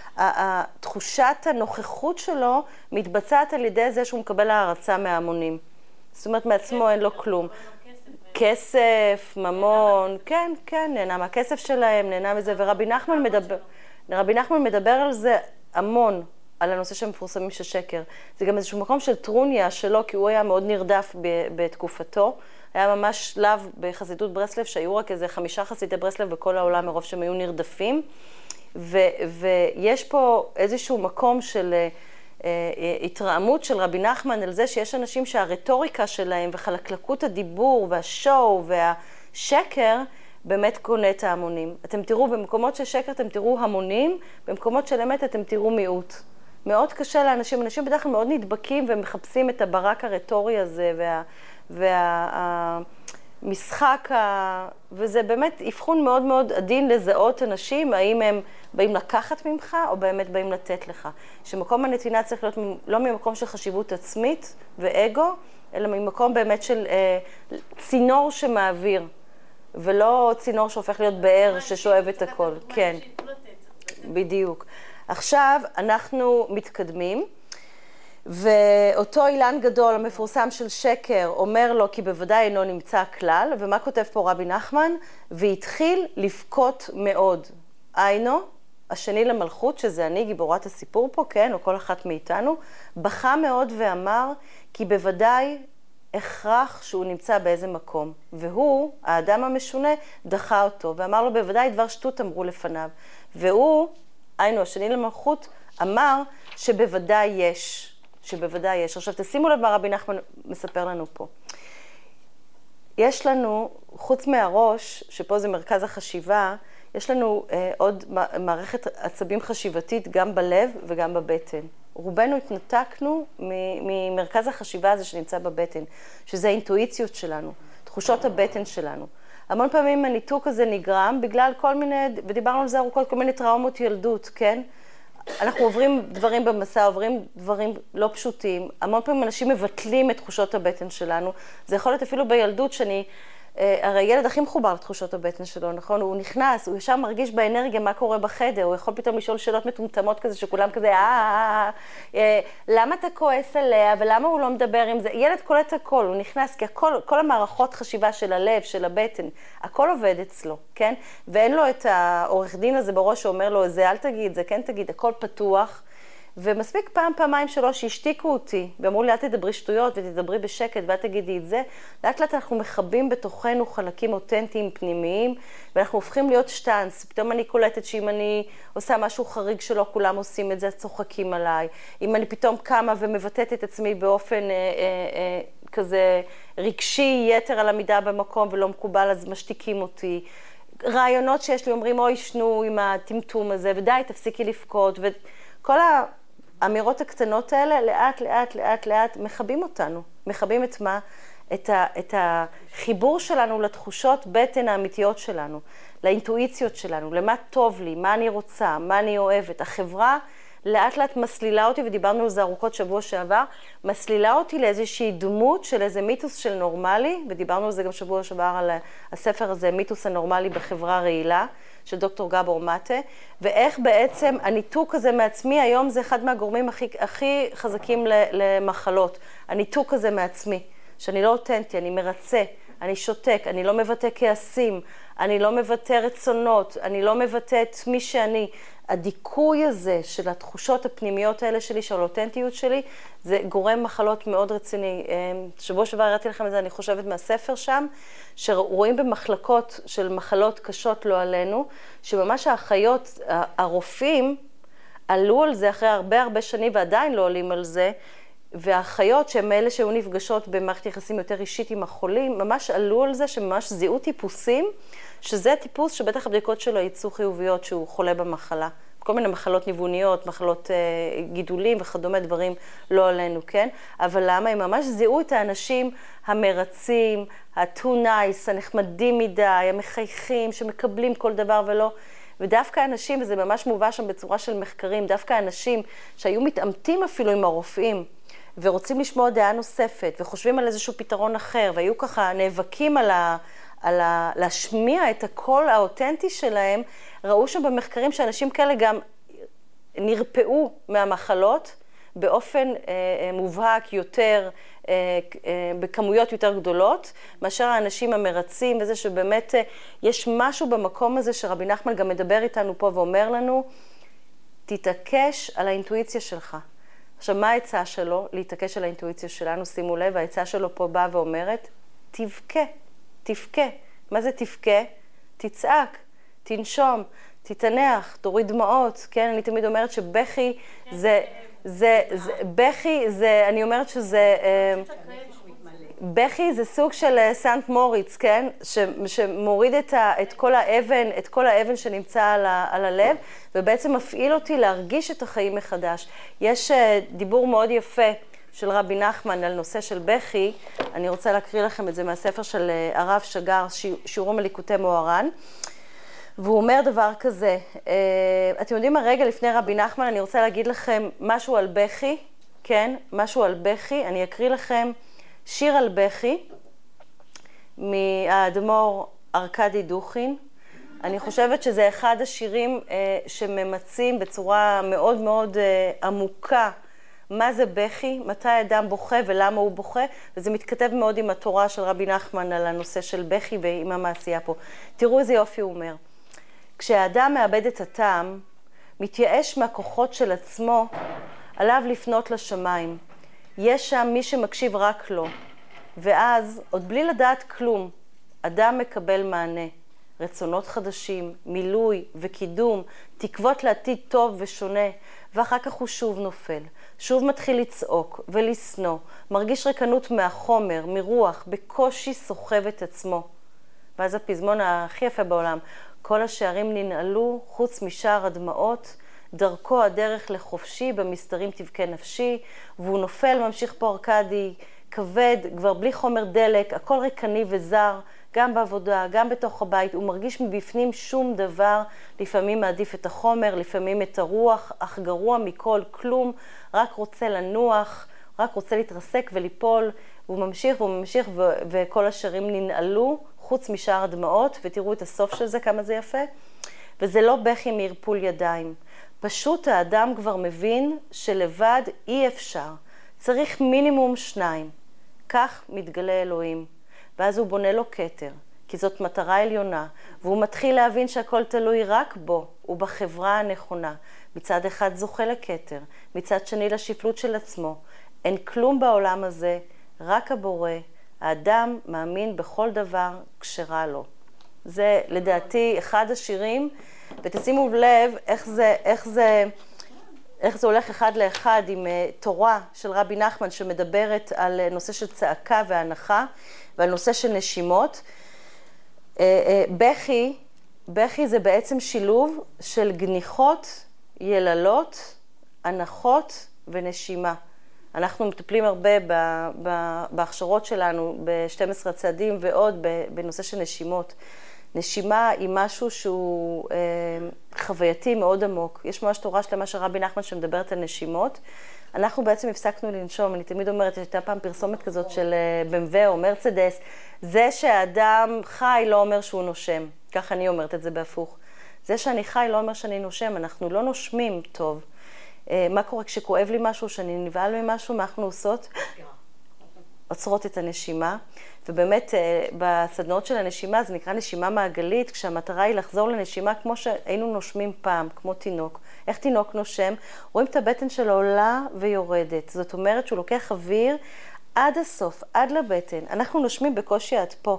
תחושת הנוכחות שלו, מתבצעת על ידי זה שהוא מקבל הערצה מההמונים. זאת אומרת, מעצמו אין לו כלום. כסף, ממון, כן, כן, נהנה מהכסף שלהם, נהנה מזה, ורבי נחמן מדבר, רבי נחמן מדבר על זה המון, על הנושא שמפורסמים של שקר. זה גם איזשהו מקום של טרוניה שלו, כי הוא היה מאוד נרדף בתקופתו. היה ממש שלב בחסידות ברסלב, שהיו רק איזה חמישה חסידי ברסלב בכל העולם, מרוב שהם היו נרדפים. ו, ויש פה איזשהו מקום של התרעמות של רבי נחמן על זה שיש אנשים שהרטוריקה שלהם וחלקלקות הדיבור והשואו והשקר באמת קונה את ההמונים. אתם תראו, במקומות של שקר אתם תראו המונים, במקומות של אמת אתם תראו מיעוט. מאוד קשה לאנשים, אנשים בדרך כלל מאוד נדבקים ומחפשים את הברק הרטורי הזה וה, והמשחק, ה... וזה באמת אבחון מאוד מאוד עדין לזהות אנשים, האם הם באים לקחת ממך או באמת באים לתת לך. שמקום הנתינה צריך להיות לא ממקום של חשיבות עצמית ואגו, אלא ממקום באמת של אה, צינור שמעביר, ולא צינור שהופך להיות באר ששואב את הכל. כן, בדיוק. עכשיו אנחנו מתקדמים, ואותו אילן גדול, המפורסם של שקר, אומר לו כי בוודאי אינו נמצא כלל, ומה כותב פה רבי נחמן? והתחיל לבכות מאוד. היינו, השני למלכות, שזה אני, גיבורת הסיפור פה, כן, או כל אחת מאיתנו, בכה מאוד ואמר כי בוודאי הכרח שהוא נמצא באיזה מקום. והוא, האדם המשונה, דחה אותו, ואמר לו בוודאי דבר שטות אמרו לפניו. והוא, היינו, השני למלכות, אמר שבוודאי יש. שבוודאי יש. עכשיו תשימו לב מה רבי נחמן מספר לנו פה. יש לנו, חוץ מהראש, שפה זה מרכז החשיבה, יש לנו אה, עוד מערכת עצבים חשיבתית גם בלב וגם בבטן. רובנו התנתקנו ממרכז החשיבה הזה שנמצא בבטן, שזה האינטואיציות שלנו, תחושות הבטן שלנו. המון פעמים הניתוק הזה נגרם בגלל כל מיני, ודיברנו על זה ארוכות, כל מיני טראומות ילדות, כן? אנחנו עוברים דברים במסע, עוברים דברים לא פשוטים. המון פעמים אנשים מבטלים את תחושות הבטן שלנו. זה יכול להיות אפילו בילדות שאני, הרי ילד הכי מחובר לתחושות הבטן שלו, נכון? הוא נכנס, הוא ישר מרגיש באנרגיה מה קורה בחדר, הוא יכול פתאום לשאול שאלות מטומטמות כזה, שכולם כזה, אה, אה, למה אתה כועס עליה, ולמה הוא לא מדבר עם זה? ילד קולט הכל, הוא נכנס, כי הכל, כל המערכות חשיבה של הלב, של הבטן, הכל עובד אצלו, כן? ואין לו את העורך דין הזה בראש שאומר לו, זה אל תגיד, זה כן תגיד, הכל פתוח. ומספיק פעם, פעמיים שלוש שהשתיקו אותי, ואמרו לי, אל תדברי שטויות ותדברי בשקט ואל תגידי את זה. לאט לאט אנחנו מחבים בתוכנו חלקים אותנטיים פנימיים, ואנחנו הופכים להיות שטנץ. פתאום אני קולטת שאם אני עושה משהו חריג שלא כולם עושים את זה, צוחקים עליי. אם אני פתאום קמה ומבטאת את עצמי באופן אה, אה, אה, כזה רגשי יתר על המידה במקום ולא מקובל, אז משתיקים אותי. רעיונות שיש לי אומרים, אוי שנו עם הטמטום הזה, ודי, תפסיקי לפקוד, וכל ה... האמירות הקטנות האלה, לאט, לאט, לאט, לאט, מחבים אותנו. מחבים את מה? את, ה, את החיבור שלנו לתחושות בטן האמיתיות שלנו, לאינטואיציות שלנו, למה טוב לי, מה אני רוצה, מה אני אוהבת. החברה לאט לאט מסלילה אותי, ודיברנו על זה ארוכות שבוע שעבר, מסלילה אותי לאיזושהי דמות של איזה מיתוס של נורמלי, ודיברנו על זה גם שבוע שעבר על הספר הזה, מיתוס הנורמלי בחברה רעילה, של דוקטור גבור מטה, ואיך בעצם הניתוק הזה מעצמי, היום זה אחד מהגורמים הכי, הכי חזקים למחלות, הניתוק הזה מעצמי, שאני לא אותנטי, אני מרצה, אני שותק, אני לא מבטא כעסים, אני לא מבטא רצונות, אני לא מבטא את מי שאני. הדיכוי הזה של התחושות הפנימיות האלה שלי, של האותנטיות שלי, זה גורם מחלות מאוד רציני. שבוע שעבר הראיתי לכם את זה, אני חושבת מהספר שם, שרואים במחלקות של מחלות קשות לא עלינו, שממש האחיות, הרופאים, עלו על זה אחרי הרבה הרבה שנים ועדיין לא עולים על זה, והאחיות שהן אלה שהיו נפגשות במערכת יחסים יותר אישית עם החולים, ממש עלו על זה שממש זיהו טיפוסים, שזה טיפוס שבטח הבדיקות שלו יצאו חיוביות שהוא חולה במחלה. כל מיני מחלות ניווניות, מחלות אה, גידולים וכדומה דברים לא עלינו, כן? אבל למה? הם ממש זיהו את האנשים המרצים, ה-too nice, הנחמדים מדי, המחייכים, שמקבלים כל דבר ולא. ודווקא אנשים, וזה ממש מובא שם בצורה של מחקרים, דווקא אנשים שהיו מתעמתים אפילו עם הרופאים, ורוצים לשמוע דעה נוספת, וחושבים על איזשהו פתרון אחר, והיו ככה נאבקים על ה... על ה... להשמיע את הקול האותנטי שלהם, ראו שם במחקרים שאנשים כאלה גם נרפאו מהמחלות, באופן אה, מובהק יותר, אה, אה, בכמויות יותר גדולות, מאשר האנשים המרצים, וזה שבאמת אה, יש משהו במקום הזה שרבי נחמן גם מדבר איתנו פה ואומר לנו, תתעקש על האינטואיציה שלך. עכשיו, מה ההצעה שלו? להתעקש על האינטואיציה שלנו, שימו לב, ההצעה שלו פה באה ואומרת, תבכה, תבכה. מה זה תבכה? תצעק, תנשום, תתענח, תוריד דמעות, כן? אני תמיד אומרת שבכי זה, זה, זה, בכי זה, אני אומרת שזה, בכי זה סוג של סנט מוריץ, כן? ש, שמוריד את, ה, את כל האבן, את כל האבן שנמצא על, ה, על הלב, ובעצם מפעיל אותי להרגיש את החיים מחדש. יש דיבור מאוד יפה של רבי נחמן על נושא של בכי, אני רוצה להקריא לכם את זה מהספר של הרב שגר, שיעורים על ליקוטי מוהר"ן, והוא אומר דבר כזה, אתם יודעים מה, רגע לפני רבי נחמן, אני רוצה להגיד לכם משהו על בכי, כן, משהו על בכי, אני אקריא לכם שיר על בכי, מהאדמו"ר ארכדי דוכין, אני חושבת שזה אחד השירים שממצים בצורה מאוד מאוד עמוקה, מה זה בכי, מתי האדם בוכה ולמה הוא בוכה, וזה מתכתב מאוד עם התורה של רבי נחמן על הנושא של בכי ועם המעשייה פה. תראו איזה יופי הוא אומר. כשהאדם מאבד את הטעם, מתייאש מהכוחות של עצמו, עליו לפנות לשמיים. יש שם מי שמקשיב רק לו, ואז, עוד בלי לדעת כלום, אדם מקבל מענה. רצונות חדשים, מילוי וקידום, תקוות לעתיד טוב ושונה, ואחר כך הוא שוב נופל. שוב מתחיל לצעוק ולסנוע, מרגיש ריקנות מהחומר, מרוח, בקושי סוחב את עצמו. ואז הפזמון הכי יפה בעולם, כל השערים ננעלו, חוץ משער הדמעות, דרכו הדרך לחופשי, במסתרים תבכה נפשי, והוא נופל, ממשיך פה ארקדי, כבד, כבר בלי חומר דלק, הכל ריקני וזר, גם בעבודה, גם בתוך הבית, הוא מרגיש מבפנים שום דבר, לפעמים מעדיף את החומר, לפעמים את הרוח, אך גרוע מכל כלום, רק רוצה לנוח, רק רוצה להתרסק וליפול, והוא ממשיך והוא ממשיך, ו- וכל השערים ננעלו, חוץ משער הדמעות, ותראו את הסוף של זה, כמה זה יפה. וזה לא בכי מערפול ידיים. פשוט האדם כבר מבין שלבד אי אפשר. צריך מינימום שניים. כך מתגלה אלוהים. ואז הוא בונה לו כתר, כי זאת מטרה עליונה, והוא מתחיל להבין שהכל תלוי רק בו, ובחברה הנכונה. מצד אחד זוכה לכתר, מצד שני לשפלות של עצמו. אין כלום בעולם הזה, רק הבורא. האדם מאמין בכל דבר כשרע לו. זה לדעתי אחד השירים, ותשימו לב איך זה, איך זה, איך זה הולך אחד לאחד עם תורה של רבי נחמן שמדברת על נושא של צעקה והנחה ועל נושא של נשימות. בכי, בכי זה בעצם שילוב של גניחות, יללות, הנחות ונשימה. אנחנו מטפלים הרבה בהכשרות שלנו, ב-שנים עשר הצעדים ועוד בנושא של נשימות. נשימה היא משהו שהוא אה, חווייתי מאוד עמוק. יש ממש תורה שלמה של רבי נחמן שמדברת על נשימות. אנחנו בעצם הפסקנו לנשום. אני תמיד אומרת, הייתה פעם פרסומת כזאת של ב אם דאבליו או מרצדס, זה שהאדם חי לא אומר שהוא נושם. ככה אני אומרת את זה בהפוך. זה שאני חי לא אומר שאני נושם, אנחנו לא נושמים טוב. אה, מה קורה כשכואב לי משהו, שאני נבהל ממשהו, מה אנחנו עושות? עוצרות את הנשימה, ובאמת בסדנאות של הנשימה זה נקרא נשימה מעגלית, כשהמטרה היא לחזור לנשימה כמו שהיינו נושמים פעם, כמו תינוק. איך תינוק נושם? רואים את הבטן שלו עולה ויורדת. זאת אומרת שהוא לוקח אוויר עד הסוף, עד לבטן. אנחנו נושמים בקושי עד פה.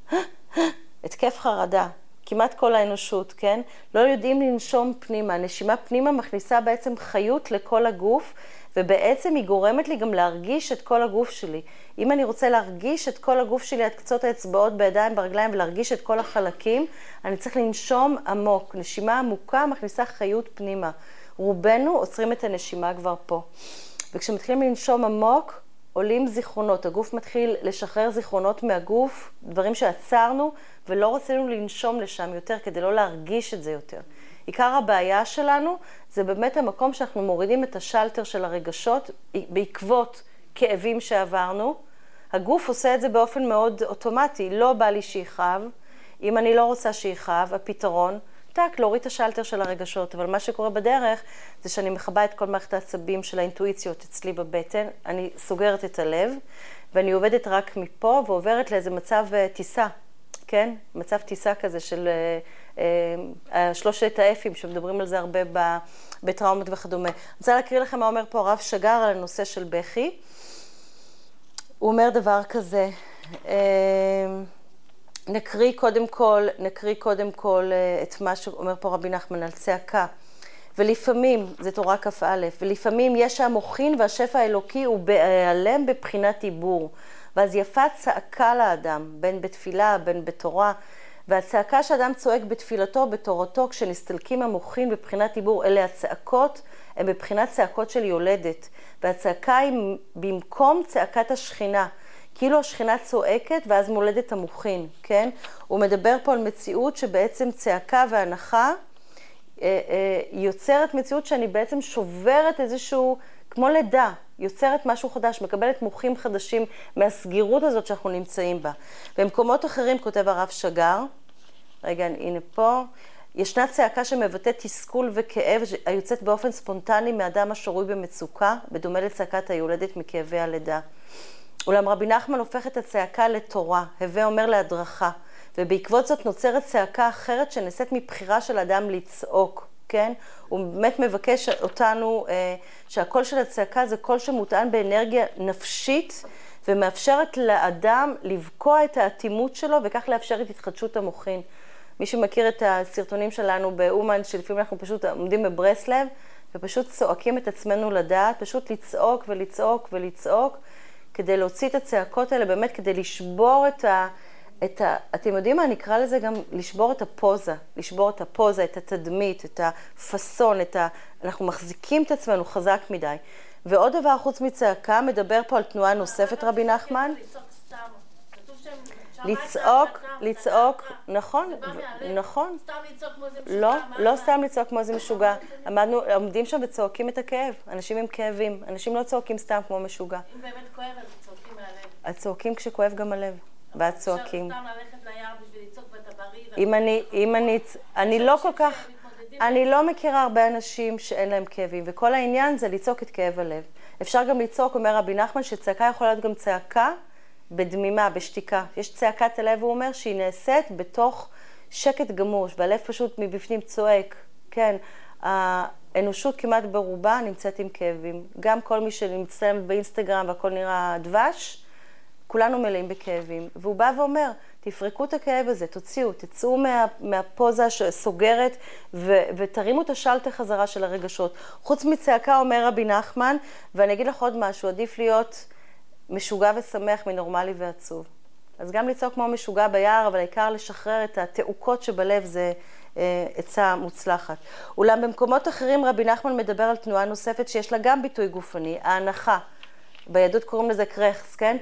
התקף חרדה. כמעט כל האנושות, כן? לא יודעים לנשום פנימה. נשימה פנימה מכניסה בעצם חיות לכל הגוף, ובעצם היא גורמת לי גם להרגיש את כל הגוף שלי. אם אני רוצה להרגיש את כל הגוף שלי עד קצות האצבעות בידיים, ברגליים, ולהרגיש את כל החלקים, אני צריך לנשום עמוק. נשימה עמוקה מכניסה חיות פנימה. רובנו עוצרים את הנשימה כבר פה. וכשמתחילים לנשום עמוק, עולים זיכרונות. הגוף מתחיל לשחרר זיכרונות מהגוף, דברים שעצרנו, ולא רצינו לנשום לשם יותר, כדי לא להרגיש את זה יותר. עיקר הבעיה שלנו זה באמת המקום שאנחנו מורידים את השלטר של הרגשות בעקבות כאבים שעברנו. הגוף עושה את זה באופן מאוד אוטומטי, לא בא לי שיחב. אם אני לא רוצה שיחב, הפתרון, טק, להוריד את השלטר של הרגשות. אבל מה שקורה בדרך זה שאני מחבאה את כל מערכת העצבים של האינטואיציות אצלי בבטן, אני סוגרת את הלב, ואני עובדת רק מפה ועוברת לאיזה מצב טיסה, כן? מצב טיסה כזה של שלושת האפים שמדברים על זה הרבה בטראומות וכדומה. אני רוצה להקריא לכם מה אומר פה הרב שגר על הנושא של בכי. הוא אומר דבר כזה, נקריא קודם כל, נקריא קודם כל את מה שאומר פה רבי נחמן על צעקה. ולפעמים, זה תורה כף א', ולפעמים יש המוחין והשפע האלוקי הוא בהיעלם בבחינת עיבור. ואז יפה צעקה לאדם, בין בתפילה, בין בתורה, והצעקה שאדם צועק בתפילתו, בתורתו, כשנסתלקים המוחין בבחינת עיבור, אלה הצעקות, הן בבחינת צעקות של יולדת. והצעקה היא במקום צעקת השכינה, כאילו השכינה צועקת ואז מולדת המוחין, כן? הוא מדבר פה על מציאות שבעצם צעקה והנחה אה, אה, יוצרת מציאות שאני בעצם שוברת איזשהו, כמו לידה, יוצרת משהו חדש, מקבלת מוחים חדשים מהסגירות הזאת שאנחנו נמצאים בה. במקומות אחרים כותב הרב שגר, רגע, הנה פה, ישנה צעקה שמבטאת תסכול וכאב, היוצאת באופן ספונטני מאדם השרוי במצוקה, בדומה לצעקת היולדת מכאבי הלידה. אולם רבי נחמן הופך את הצעקה לתורה, הווה אומר להדרכה, ובעקבות זאת נוצרת צעקה אחרת שנעשית מבחירה של אדם לצעוק, כן? הוא באמת מבקש אותנו אה, שהקול של הצעקה זה קול שמוטען באנרגיה נפשית, ומאפשרת לאדם לבקוע את האטימות שלו, וכך לאפשר את התחדשות המוחין. מי שמכיר את הסרטונים שלנו באומן, שלפעמים אנחנו פשוט עומדים בברסלב, ופשוט צועקים את עצמנו לדעת, פשוט לצעוק ולצעוק ולצעוק, כדי להוציא את הצעקות האלה, באמת כדי לשבור את ה... את ה... אתם יודעים מה, נקרא לזה גם לשבור את הפוזה, לשבור את הפוזה, את התדמית, את הפסון, את ה... אנחנו מחזיקים את עצמנו חזק מדי. ועוד דבר חוץ מצעקה, מדבר פה על תנועה נוספת, רבי נחמן. לצעוק, לצעוק, נכון, נכון. סתם לצעוק כמו איזה משוגע. לא, לא סתם לצעוק כמו איזה משוגע. עמדנו, עומדים שם וצועקים את הכאב. אנשים עם כאבים. אנשים לא צועקים סתם כמו משוגע. אם באמת כואב, אז צועקים מהלב. הצועקים כשכואב גם הלב. והצועקים. סתם ללכת ליער בשביל לצעוק ואתה בריא. אם אני, אם אני, אני לא כל כך, אני לא מכירה הרבה אנשים שאין להם כאבים, וכל העניין זה לצעוק את כאב הלב. אפשר גם לצעוק, אומר רבי נחמן, שצעקה יכולה להיות גם צעקה בדמימה, בשתיקה. יש צעקת הלב, הוא אומר, שהיא נעשית בתוך שקט גמוש, והלב פשוט מבפנים צועק. כן, האנושות כמעט ברובה נמצאת עם כאבים. גם כל מי שנמצא באינסטגרם והכל נראה דבש, כולנו מלאים בכאבים. והוא בא ואומר, תפרקו את הכאב הזה, תוציאו, תצאו מה, מהפוזה שסוגרת ו, ותרימו את השלטר חזרה של הרגשות. חוץ מצעקה אומר רבי נחמן, ואני אגיד לך עוד משהו, עדיף להיות משוגע ושמח מנורמלי ועצוב. אז גם לצעוק כמו משוגע ביער, אבל העיקר לשחרר את התעוקות שבלב זה אה, עצה מוצלחת. אולם במקומות אחרים רבי נחמן מדבר על תנועה נוספת שיש לה גם ביטוי גופני, ההנחה. ביהדות קוראים לזה קרחס, כן?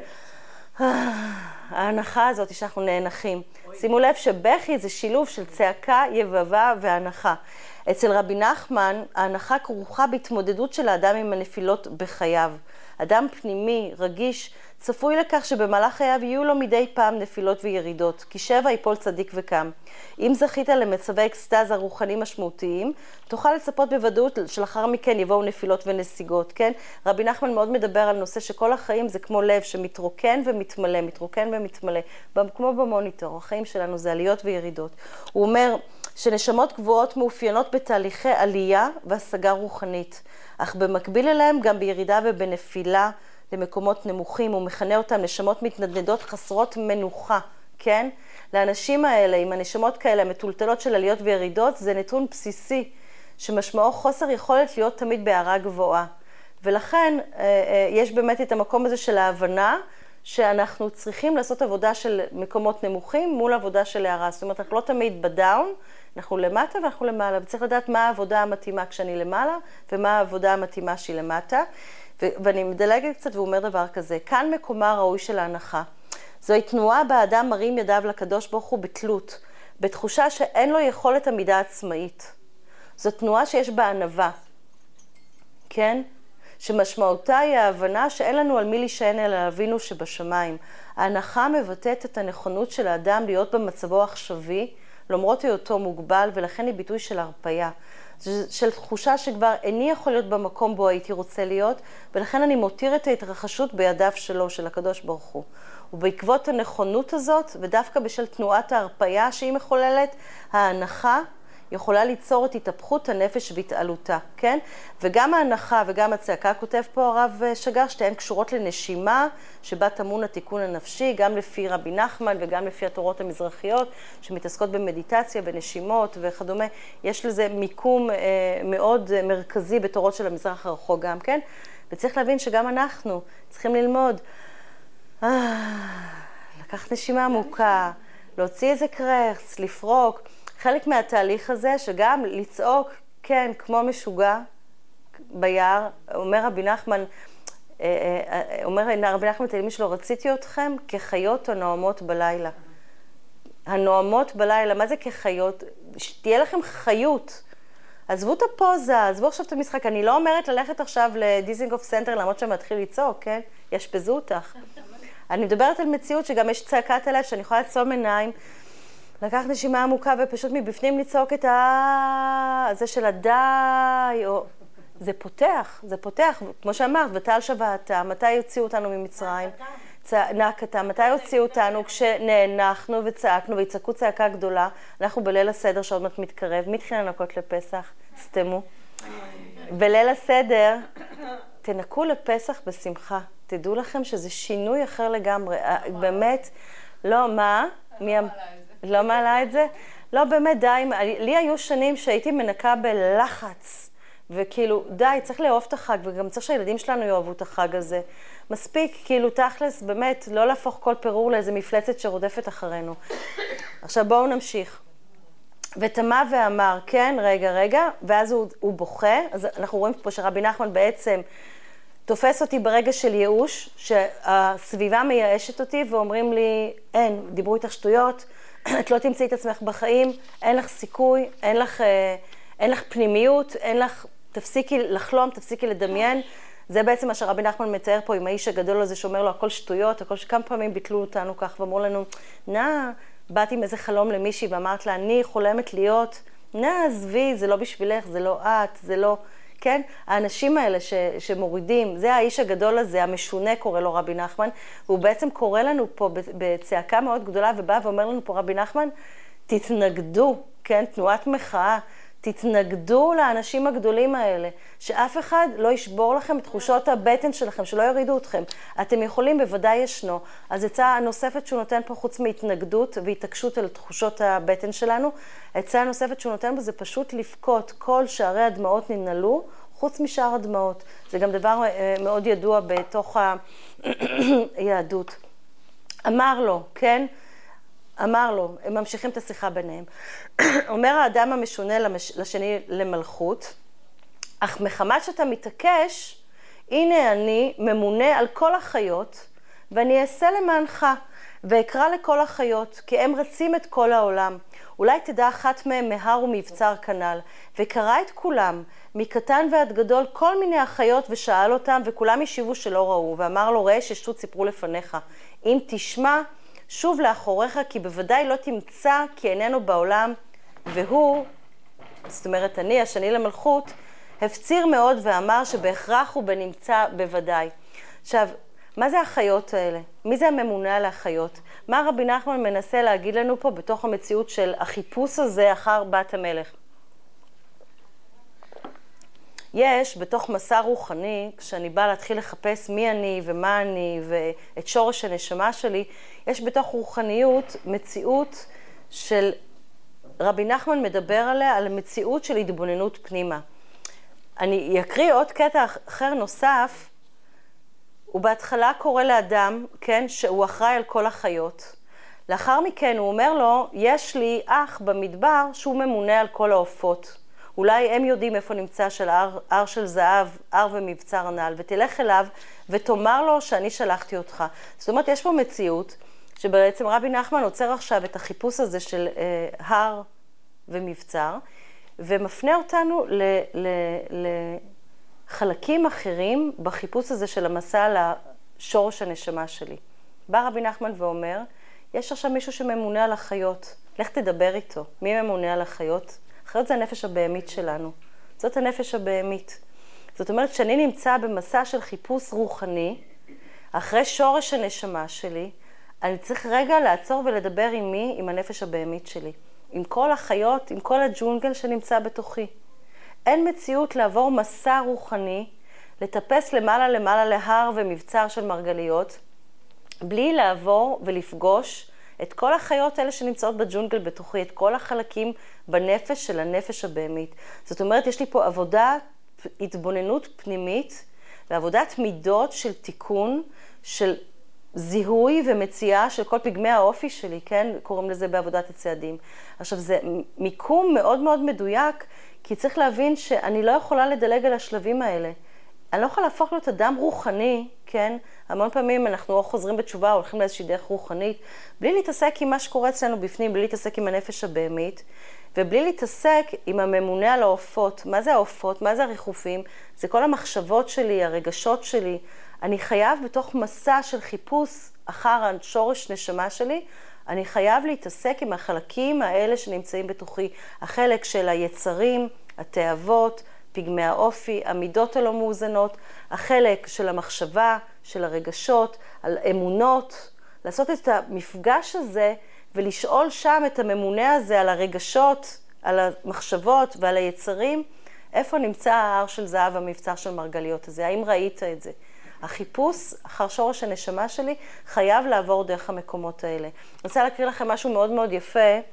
ההנחה הזאת שאנחנו נאנחים. שימו לב שבכי זה שילוב של צעקה, יבבה והנחה. אצל רבי נחמן, ההנחה כרוכה בהתמודדות של האדם עם הנפילות בחייו. אדם פנימי, רגיש, צפוי לכך שבמהלך חייו יהיו לו מדי פעם נפילות וירידות, כי שבע ייפול צדיק וקם. אם זכית למצבי אקסטזה רוחני משמעותיים, תוכל לצפות בוודאות שלאחר מכן יבואו נפילות ונסיגות, כן? רבי נחמן מאוד מדבר על נושא שכל החיים זה כמו לב שמתרוקן ומתמלא, מתרוקן ומתמלא, כמו במוניטור, החיים שלנו זה עליות וירידות. הוא אומר שנשמות גבוהות מאופיינות בתהליכי עלייה והשגה רוחנית, אך במקביל אליהם גם בירידה ובנפילה, למקומות נמוכים, הוא מכנה אותם נשמות מתנדנדות חסרות מנוחה, כן? לאנשים האלה, עם הנשמות כאלה, המטולטלות של עליות וירידות, זה נתון בסיסי, שמשמעו חוסר יכולת להיות תמיד בהערה גבוהה. ולכן, יש באמת את המקום הזה של ההבנה, שאנחנו צריכים לעשות עבודה של מקומות נמוכים מול עבודה של הערה. זאת אומרת, אנחנו לא תמיד בדאון, אנחנו למטה ואנחנו למעלה, וצריך לדעת מה העבודה המתאימה כשאני למעלה, ומה העבודה המתאימה שהיא למטה. ואני מדלגת קצת ואומר דבר כזה, כאן מקומה הראוי של ההנחה. זוהי תנועה באדם מרים ידיו לקדוש ברוך הוא בתלות, בתחושה שאין לו יכולת עמידה עצמאית. זו תנועה שיש בה ענווה, כן? שמשמעותה היא ההבנה שאין לנו על מי להישען אלא אבינו שבשמיים. ההנחה מבטאת את הנכונות של האדם להיות במצבו העכשווי, למרות היותו מוגבל, ולכן היא ביטוי של הרפיה. של תחושה שכבר איני יכול להיות במקום בו הייתי רוצה להיות, ולכן אני מותיר את ההתרחשות בידיו שלו, של הקדוש ברוך הוא. ובעקבות הנכונות הזאת, ודווקא בשל תנועת ההרפיה שהיא מחוללת, ההנחה יכולה ליצור את התהפכות הנפש והתעלותה, כן? וגם ההנחה וגם הצעקה, כותב פה הרב שגר, שתיהן קשורות לנשימה, שבה טמון התיקון הנפשי, גם לפי רבי נחמן וגם לפי התורות המזרחיות, שמתעסקות במדיטציה, בנשימות וכדומה. יש לזה מיקום אה, מאוד מרכזי בתורות של המזרח הרחוק גם, כן? וצריך להבין שגם אנחנו צריכים ללמוד, אה, לקחת נשימה עמוקה, להוציא איזה קרחס, לפרוק, חלק מהתהליך הזה שגם לצעוק, כן, כמו משוגע ביער, אומר רבי נחמן, אומר רבי נחמן תלמיד שלו, רציתי אתכם כחיות הנועמות בלילה. הנועמות בלילה, מה זה כחיות? שתהיה לכם חיות. עזבו את הפוזה, עזבו עכשיו את המשחק. אני לא אומרת ללכת עכשיו לדיזינגוף סנטר, למרות שאני מתחיל לצעוק, כן? ישפזו אותך. אני מדברת על מציאות שגם יש צעקת הלב, שאני יכולה לעצום עיניים, לקחת נשימה עמוקה ופשוט מבפנים לצעוק את ה... זה של הדי, או... זה פותח, זה פותח, כמו שאמרת, ותעל שבעתה, מתי יוציאו אותנו ממצרים? נעקתה, מתי יוציאו אותנו כשנאנחנו וצעקנו ויצעקו צעקה גדולה? אנחנו בליל הסדר שעוד מעט מתקרב, מי התחיל לנקות לפסח? סתמו. בליל הסדר, תנקו לפסח בשמחה. תדעו לכם שזה שינוי אחר לגמרי. באמת, לא, מה? מי... לא מעלה את זה? לא, באמת, די, לי היו שנים שהייתי מנקה בלחץ, וכאילו, די, צריך לאהוב את החג, וגם צריך שהילדים שלנו יאהבו את החג הזה. מספיק, כאילו, תכלס, באמת, לא להפוך כל פירור לאיזה מפלצת שרודפת אחרינו. עכשיו, בואו נמשיך. ותמה ואמר, כן, רגע, רגע, ואז הוא, הוא בוכה. אז אנחנו רואים פה שרבי נחמן בעצם תופס אותי ברגע של ייאוש, שהסביבה מייאשת אותי, ואומרים לי, אין, דיברו איתך שטויות, את לא תמצאי את עצמך בחיים, אין לך סיכוי, אין לך, אין לך פנימיות, אין לך, תפסיקי לחלום, תפסיקי לדמיין. זה בעצם מה שרבי נחמן מתאר פה עם האיש הגדול הזה, שאומר לו, הכל שטויות, הכל שכמה פעמים ביטלו אותנו כך, ואמרו לנו, נא, באתי עם איזה חלום למישהי, ואמרת לה, אני חולמת להיות, נא, עזבי, זה לא בשבילך, זה לא את, זה לא, כן? האנשים האלה ש, שמורידים, זה האיש הגדול הזה, המשונה קורא לו רבי נחמן, והוא בעצם קורא לנו פה בצעקה מאוד גדולה, ובא ואומר לנו פה רבי נחמן, תתנגדו, כן? תנועת מחאה, תתנגדו לאנשים הגדולים האלה, שאף אחד לא ישבור לכם את תחושות הבטן שלכם, שלא יורידו אתכם. אתם יכולים, בוודאי ישנו. אז עצה הנוספת שהוא נותן פה חוץ מהתנגדות והתעקשות על תחושות הבטן שלנו, עצה הנוספת שהוא נותן פה זה פשוט לפקות כל שערי הדמעות ננעלו, חוץ משאר הדמעות. זה גם דבר מאוד ידוע בתוך היהדות. אמר לו, כן? אמר לו, הם ממשיכים את השיחה ביניהם. אומר האדם המשונה לשני למלכות, אך מחמת שאתה מתעקש, הנה אני ממונה על כל החיות, ואני אעשה למענך, ואקרא לכל החיות, כי הם רצים את כל העולם. אולי תדע אחת מהם מהר ומבצר כנל, וקרא את כולם, מקטן ועד גדול, כל מיני החיות, ושאל אותם, וכולם השיבו שלא ראו, ואמר לו, ראה ששטות סיפרו לפניך. אם תשמע, שוב לאחוריך, כי בוודאי לא תמצא, כי איננו בעולם, והוא, זאת אומרת, אני, השני למלכות, הפציר מאוד ואמר שבהכרח הוא בנמצא בוודאי. עכשיו, מה זה החיות האלה? מי זה הממונה על החיות? מה רבי נחמן מנסה להגיד לנו פה בתוך המציאות של החיפוש הזה אחר בת המלך? יש בתוך מסע רוחני, כשאני באה להתחיל לחפש מי אני ומה אני ואת שורש הנשמה שלי, יש בתוך רוחניות מציאות של רבי נחמן מדבר עליה, על מציאות של התבוננות פנימה. אני אקריא עוד קטע אחר נוסף, הוא בהתחלה קורא לאדם, כן, שהוא אחראי על כל החיות. לאחר מכן הוא אומר לו, יש לי אח במדבר שהוא ממונה על כל העופות. אולי הם יודעים איפה נמצא של הר, הר של זהב, הר ומבצר נעל, ותלך אליו ותאמר לו שאני שלחתי אותך. זאת אומרת, יש פה מציאות שבעצם רבי נחמן עוצר עכשיו את החיפוש הזה של אה, הר ומבצר, ומפנה אותנו ל, ל, לחלקים אחרים בחיפוש הזה של המסע לשורש הנשמה שלי. בא רבי נחמן ואומר, יש עכשיו מישהו שממונה על החיות, לך תדבר איתו. מי ממונה על החיות? החיות זה הנפש הבהמית שלנו. זאת הנפש הבהמית. זאת אומרת, כשאני נמצא במסע של חיפוש רוחני, אחרי שורש הנשמה שלי, אני צריך רגע לעצור ולדבר עם מי? עם הנפש הבהמית שלי. עם כל החיות, עם כל הג'ונגל שנמצא בתוכי. אין מציאות לעבור מסע רוחני, לטפס למעלה למעלה להר ומבצר של מרגליות, בלי לעבור ולפגוש את כל החיות האלה שנמצאות בג'ונגל בתוכי, את כל החלקים בנפש של הנפש הבהמית. זאת אומרת, יש לי פה עבודה, התבוננות פנימית, ועבודת מידות של תיקון, של זיהוי ומציאה של כל פגמי האופי שלי, כן? קוראים לזה בעבודת הצעדים. עכשיו, זה מיקום מאוד מאוד מדויק, כי צריך להבין שאני לא יכולה לדלג על השלבים האלה. אני לא יכולה להפוך להיות אדם רוחני, כן? המון פעמים אנחנו או חוזרים בתשובה, או הולכים לאיזושהי דרך רוחנית, בלי להתעסק עם מה שקורה אצלנו בפנים, בלי להתעסק עם הנפש הבהמית, ובלי להתעסק עם הממונה על העופות. מה זה העופות? מה זה הריחופים? זה כל המחשבות שלי, הרגשות שלי. אני חייב בתוך מסע של חיפוש אחר השורש נשמה שלי, אני חייב להתעסק עם החלקים האלה שנמצאים בתוכי. החלק של היצרים, התאוות, פגמי האופי, המידות הלא מאוזנות, החלק של המחשבה, של הרגשות, על אמונות, לעשות את המפגש הזה ולשאול שם את הממונה הזה על הרגשות, על המחשבות ועל היצרים, איפה נמצא ההר של זהב המבצר של מרגליות הזה, האם ראית את זה? החיפוש אחר שורש הנשמה שלי חייב לעבור דרך המקומות האלה. אני רוצה להקריא לכם משהו מאוד מאוד יפה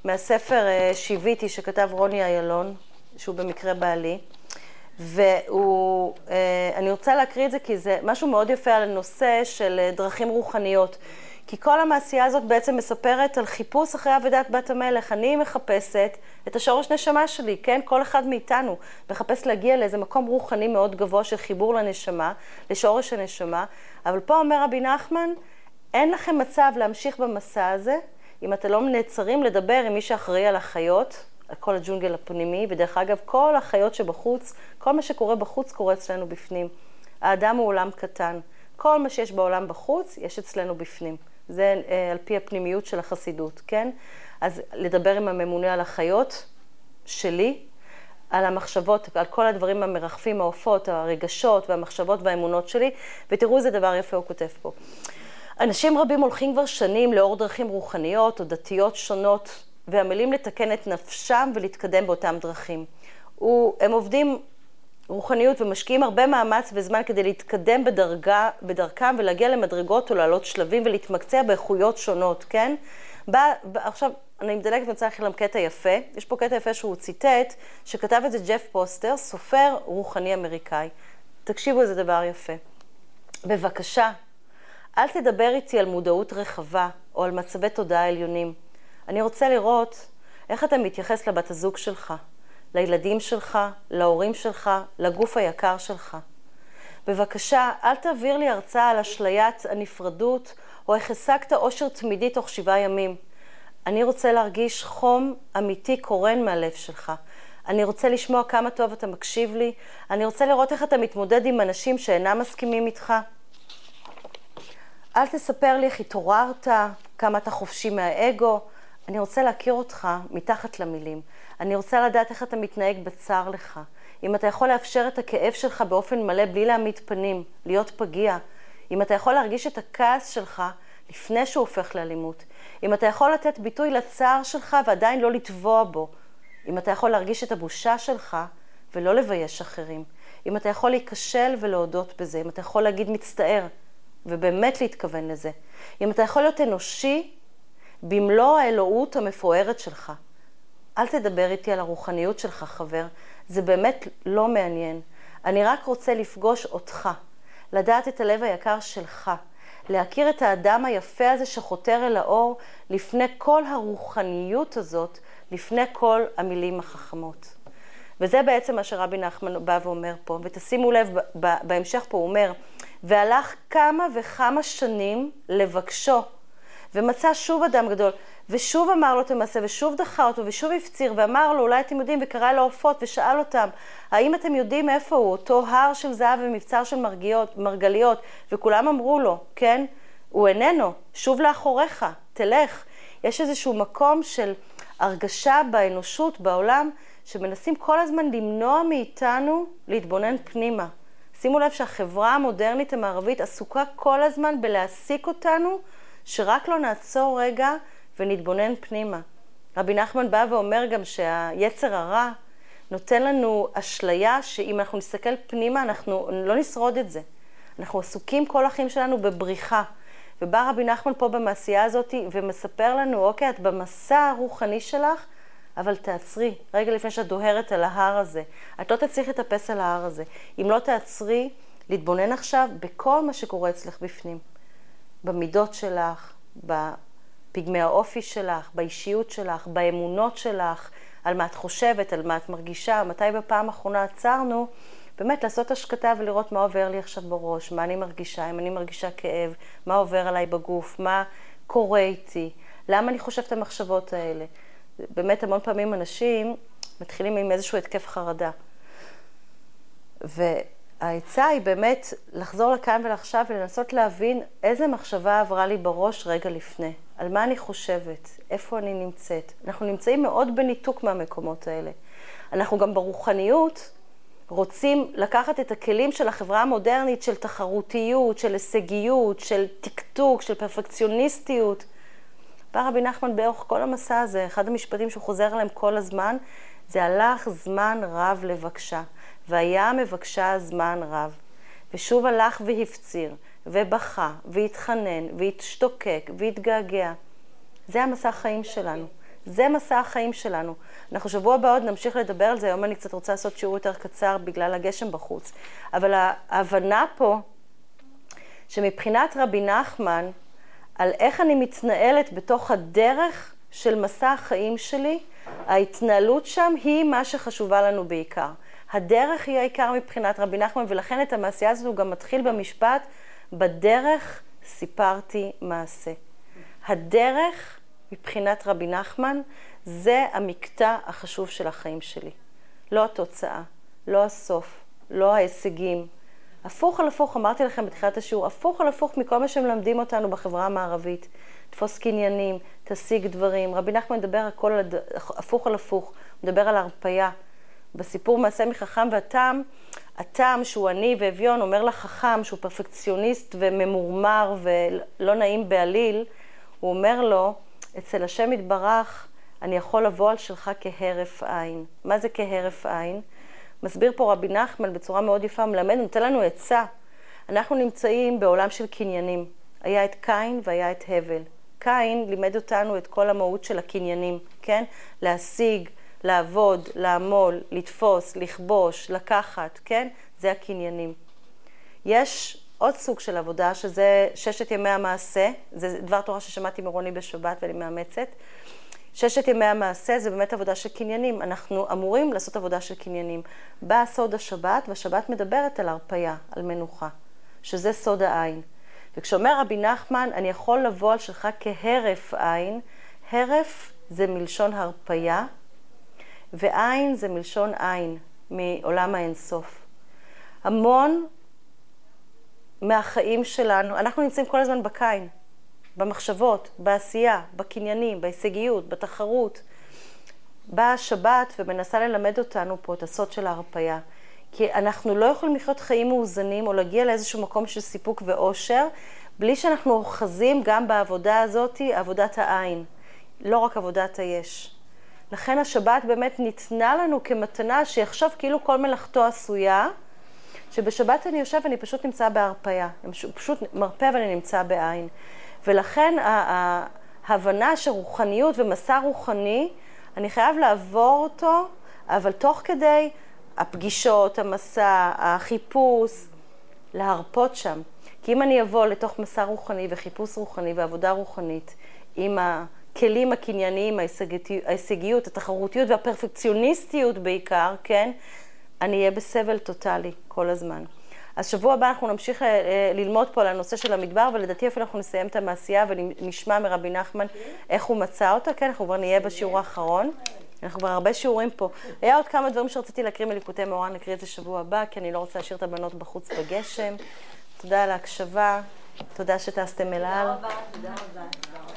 מהספר שיוויתי שכתב רוני איילון, שהוא במקרה בעלי. והוא, אני רוצה להקריא את זה כי זה משהו מאוד יפה על הנושא של דרכים רוחניות. כי כל המעשייה הזאת בעצם מספרת על חיפוש אחרי עבודת בת המלך. אני מחפשת את השורש נשמה שלי, כן? כל אחד מאיתנו מחפש להגיע לאיזה מקום רוחני מאוד גבוה של חיבור לנשמה, לשורש הנשמה. אבל פה אומר רבי נחמן, אין לכם מצב להמשיך במסע הזה, אם אתם לא נעצרים לדבר עם מי שאחראי על החיות, על כל הג'ונגל הפנימי, ודרך אגב, כל החיות שבחוץ, כל מה שקורה בחוץ קורה אצלנו בפנים. האדם הוא עולם קטן. כל מה שיש בעולם בחוץ, יש אצלנו בפנים. זה על פי הפנימיות של החסידות, כן? אז לדבר עם הממונה על החיות שלי, על המחשבות, על כל הדברים המרחפים, העופות, הרגשות והמחשבות והאמונות שלי, ותראו איזה דבר יפה הוא כותב פה. אנשים רבים הולכים כבר שנים לאור דרכים רוחניות או דתיות שונות, ועמלים לתקן את נפשם ולהתקדם באותם דרכים. הם עובדים רוחניות ומשקיעים הרבה מאמץ וזמן כדי להתקדם בדרגה, בדרכם ולהגיע למדרגות או לעלות שלבים ולהתמקצע באיכויות שונות, כן? בא, עכשיו, אני מדלגת ואני צריך להם קטע יפה. יש פה קטע יפה שהוא ציטט, שכתב את זה ג'ף פוסטר, סופר רוחני אמריקאי. תקשיבו איזה דבר יפה. בבקשה, אל תדבר איתי על מודעות רחבה או על מצבי תודעה עליונים. אני רוצה לראות איך אתה מתייחס לבת הזוג שלך, לילדים שלך, להורים שלך, לגוף היקר שלך. בבקשה, אל תעביר לי הרצאה על אשליית הנפרדות, או איך השגת אושר תמידי תוך שבעה ימים. אני רוצה להרגיש חום אמיתי קורן מהלב שלך. אני רוצה לשמוע כמה טוב אתה מקשיב לי. אני רוצה לראות איך אתה מתמודד עם אנשים שאינם מסכימים איתך. אל תספר לי איך התעוררת, כמה אתה חופשי מהאגו. אני רוצה להכיר אותך מתחת למילים. אני רוצה לדעת איך אתה מתנהג בצער לך. אם אתה יכול לאפשר את הכאב שלך באופן מלא בלי להעמיד פנים, להיות פגיע. אם אתה יכול להרגיש את הכעס שלך לפני שהוא הופך לאלימות. אם אתה יכול לתת ביטוי לצער שלך ועדיין לא לטבוע בו. אם אתה יכול להרגיש את הבושה שלך ולא לבייש אחרים. אם אתה יכול להיכשל ולהודות בזה. אם אתה יכול להגיד מצטער ובאמת להתכוון לזה. אם אתה יכול להיות אנושי במלוא האלוהות המפוארת שלך. אל תדבר איתי על הרוחניות שלך, חבר. זה באמת לא מעניין. אני רק רוצה לפגוש אותך, לדעת את הלב היקר שלך, להכיר את האדם היפה הזה שחותר אל האור לפני כל הרוחניות הזאת, לפני כל המילים החכמות. וזה בעצם מה שרבי נחמן בא ואומר פה. ותשימו לב, בהמשך פה הוא אומר, והלך כמה וכמה שנים לבקשו, ומצא שוב אדם גדול, ושוב אמר לו את המעשה, ושוב דחה אותו, ושוב הפציר, ואמר לו, אולי אתם יודעים, וקרא לו עופות, ושאל אותם, האם אתם יודעים איפה הוא, אותו הר של זהב ומבצר של מרגיות, מרגליות, וכולם אמרו לו, כן, הוא איננו, שוב לאחוריך, תלך. יש איזשהו מקום של הרגשה באנושות, בעולם, שמנסים כל הזמן למנוע מאיתנו להתבונן פנימה. שימו לב שהחברה המודרנית המערבית עסוקה כל הזמן בלהעסיק אותנו, שרק לא נעצור רגע ונתבונן פנימה. רבי נחמן בא ואומר גם שהיצר הרע נותן לנו אשליה שאם אנחנו נסתכל פנימה אנחנו לא נשרוד את זה. אנחנו עסוקים כל החיים שלנו בבריחה. ובא רבי נחמן פה במעשייה הזאת ומספר לנו, אוקיי, את במסע הרוחני שלך, אבל תעצרי, רגע לפני שאת דוהרת על ההר הזה. את לא תצליח לטפס על ההר הזה. אם לא תעצרי, להתבונן עכשיו בכל מה שקורה אצלך בפנים. במידות שלך, בפגמי האופי שלך, באישיות שלך, באמונות שלך, על מה את חושבת, על מה את מרגישה, מתי בפעם האחרונה עצרנו, באמת לעשות השקטה ולראות מה עובר לי עכשיו בראש, מה אני מרגישה, אם אני מרגישה כאב, מה עובר עליי בגוף, מה קורה איתי, למה אני חושבת את המחשבות האלה. באמת המון פעמים אנשים מתחילים עם איזשהו התקף חרדה. והעצה היא באמת לחזור לכאן ולעכשיו ולנסות להבין איזה מחשבה עברה לי בראש רגע לפני. על מה אני חושבת, איפה אני נמצאת. אנחנו נמצאים מאוד בניתוק מהמקומות האלה. אנחנו גם ברוחניות רוצים לקחת את הכלים של החברה המודרנית, של תחרותיות, של הישגיות, של תקתוק, של פרפקציוניסטיות. בא רבי נחמן באורך כל המסע הזה, אחד המשפטים שהוא חוזר עליהם כל הזמן, זה הלך זמן רב לבקשה, והיה מבקשה זמן רב. ושוב הלך והפציר, ובכה, והתחנן, והתשתוקק, והתגעגע. זה המסע החיים שלנו. זה מסע החיים שלנו. אנחנו שבוע הבא עוד נמשיך לדבר על זה, היום אני קצת רוצה לעשות שיעור יותר קצר בגלל הגשם בחוץ. אבל ההבנה פה, שמבחינת רבי נחמן, על איך אני מתנהלת בתוך הדרך של מסע החיים שלי, ההתנהלות שם היא מה שחשובה לנו בעיקר. הדרך היא העיקר מבחינת רבי נחמן, ולכן את המעשייה הזאת הוא גם מתחיל במשפט, בדרך סיפרתי מעשה. הדרך מבחינת רבי נחמן, זה המקטע החשוב של החיים שלי. לא התוצאה, לא הסוף, לא ההישגים. הפוך על הפוך, אמרתי לכם בתחילת השיעור, הפוך על הפוך מכל מה שמלמדים אותנו בחברה המערבית. תפוס קניינים, תשיג דברים. רבי נחמן מדבר הכל על הפוך על הפוך, הוא מדבר על הרפיה. בסיפור מעשה מחכם והטעם, הטעם שהוא עני ואביון אומר לחכם שהוא פרפקציוניסט וממורמר ולא נעים בעליל, הוא אומר לו, אצל השם יתברך, אני יכול לבוא על שלך כהרף עין. מה זה כהרף עין? מסביר פה רבי נחמן בצורה מאוד יפה, מלמד, נותן לנו עצה. אנחנו נמצאים בעולם של קניינים. היה את קין והיה את הבל. קין לימד אותנו את כל המהות של הקניינים, כן? להשיג, לעבוד, לעמול, לתפוס, לכבוש, לקחת, כן? זה הקניינים. יש עוד סוג של עבודה, שזה ששת ימי המעשה, זה דבר תורה ששמעתי מרוני בשבת ואני מאמצת. ששת ימי המעשה זה באמת עבודה של קניינים, אנחנו אמורים לעשות עבודה של קניינים. בא סוד השבת, והשבת מדברת על הרפיה, על מנוחה, שזה סוד העין. וכשאומר רבי נחמן, אני יכול לבוא על שלך כהרף עין, הרף זה מלשון הרפיה, ועין זה מלשון עין, מעולם האינסוף. המון מהחיים שלנו, אנחנו נמצאים כל הזמן בקין, במחשבות, בעשייה, בקניינים, בהישגיות, בתחרות. באה השבת ומנסה ללמד אותנו פה את הסוד של ההרפיה. כי אנחנו לא יכולים לחיות חיים מאוזנים או להגיע לאיזשהו מקום של סיפוק ואושר, בלי שאנחנו אוחזים גם בעבודה הזאת, עבודת העין, לא רק עבודת היש. לכן השבת באמת ניתנה לנו כמתנה שיחשוב כאילו כל מלאכתו עשויה, שבשבת אני יושב ואני פשוט נמצא בהרפיה, אני פשוט מרפא ואני נמצא בעין. ולכן ההבנה שרוחניות ומסע רוחני, אני חייב לעבור אותו, אבל תוך כדי הפגישות, המסע, החיפוש, להרפות שם. כי אם אני אבוא לתוך מסע רוחני וחיפוש רוחני ועבודה רוחנית, עם הכלים הקנייניים, ההישגיות, התחרותיות והפרפקציוניסטיות בעיקר, כן? אני אהיה בסבל טוטלי כל הזמן. אז שבוע הבא אנחנו נמשיך ללמוד פה על הנושא של המדבר, ולדעתי אפילו אנחנו נסיים את המעשייה ונשמע מרבי נחמן איך הוא מצא אותה. כן, אנחנו כבר נהיה בשיעור האחרון. אנחנו כבר הרבה שיעורים פה. היה עוד כמה דברים שרציתי להקריא מליקוטי מאורן, נקריא את זה שבוע הבא, כי אני לא רוצה להשאיר את הבנות בחוץ בגשם. תודה על ההקשבה, תודה שטסתם אל על. תודה רבה, תודה רבה.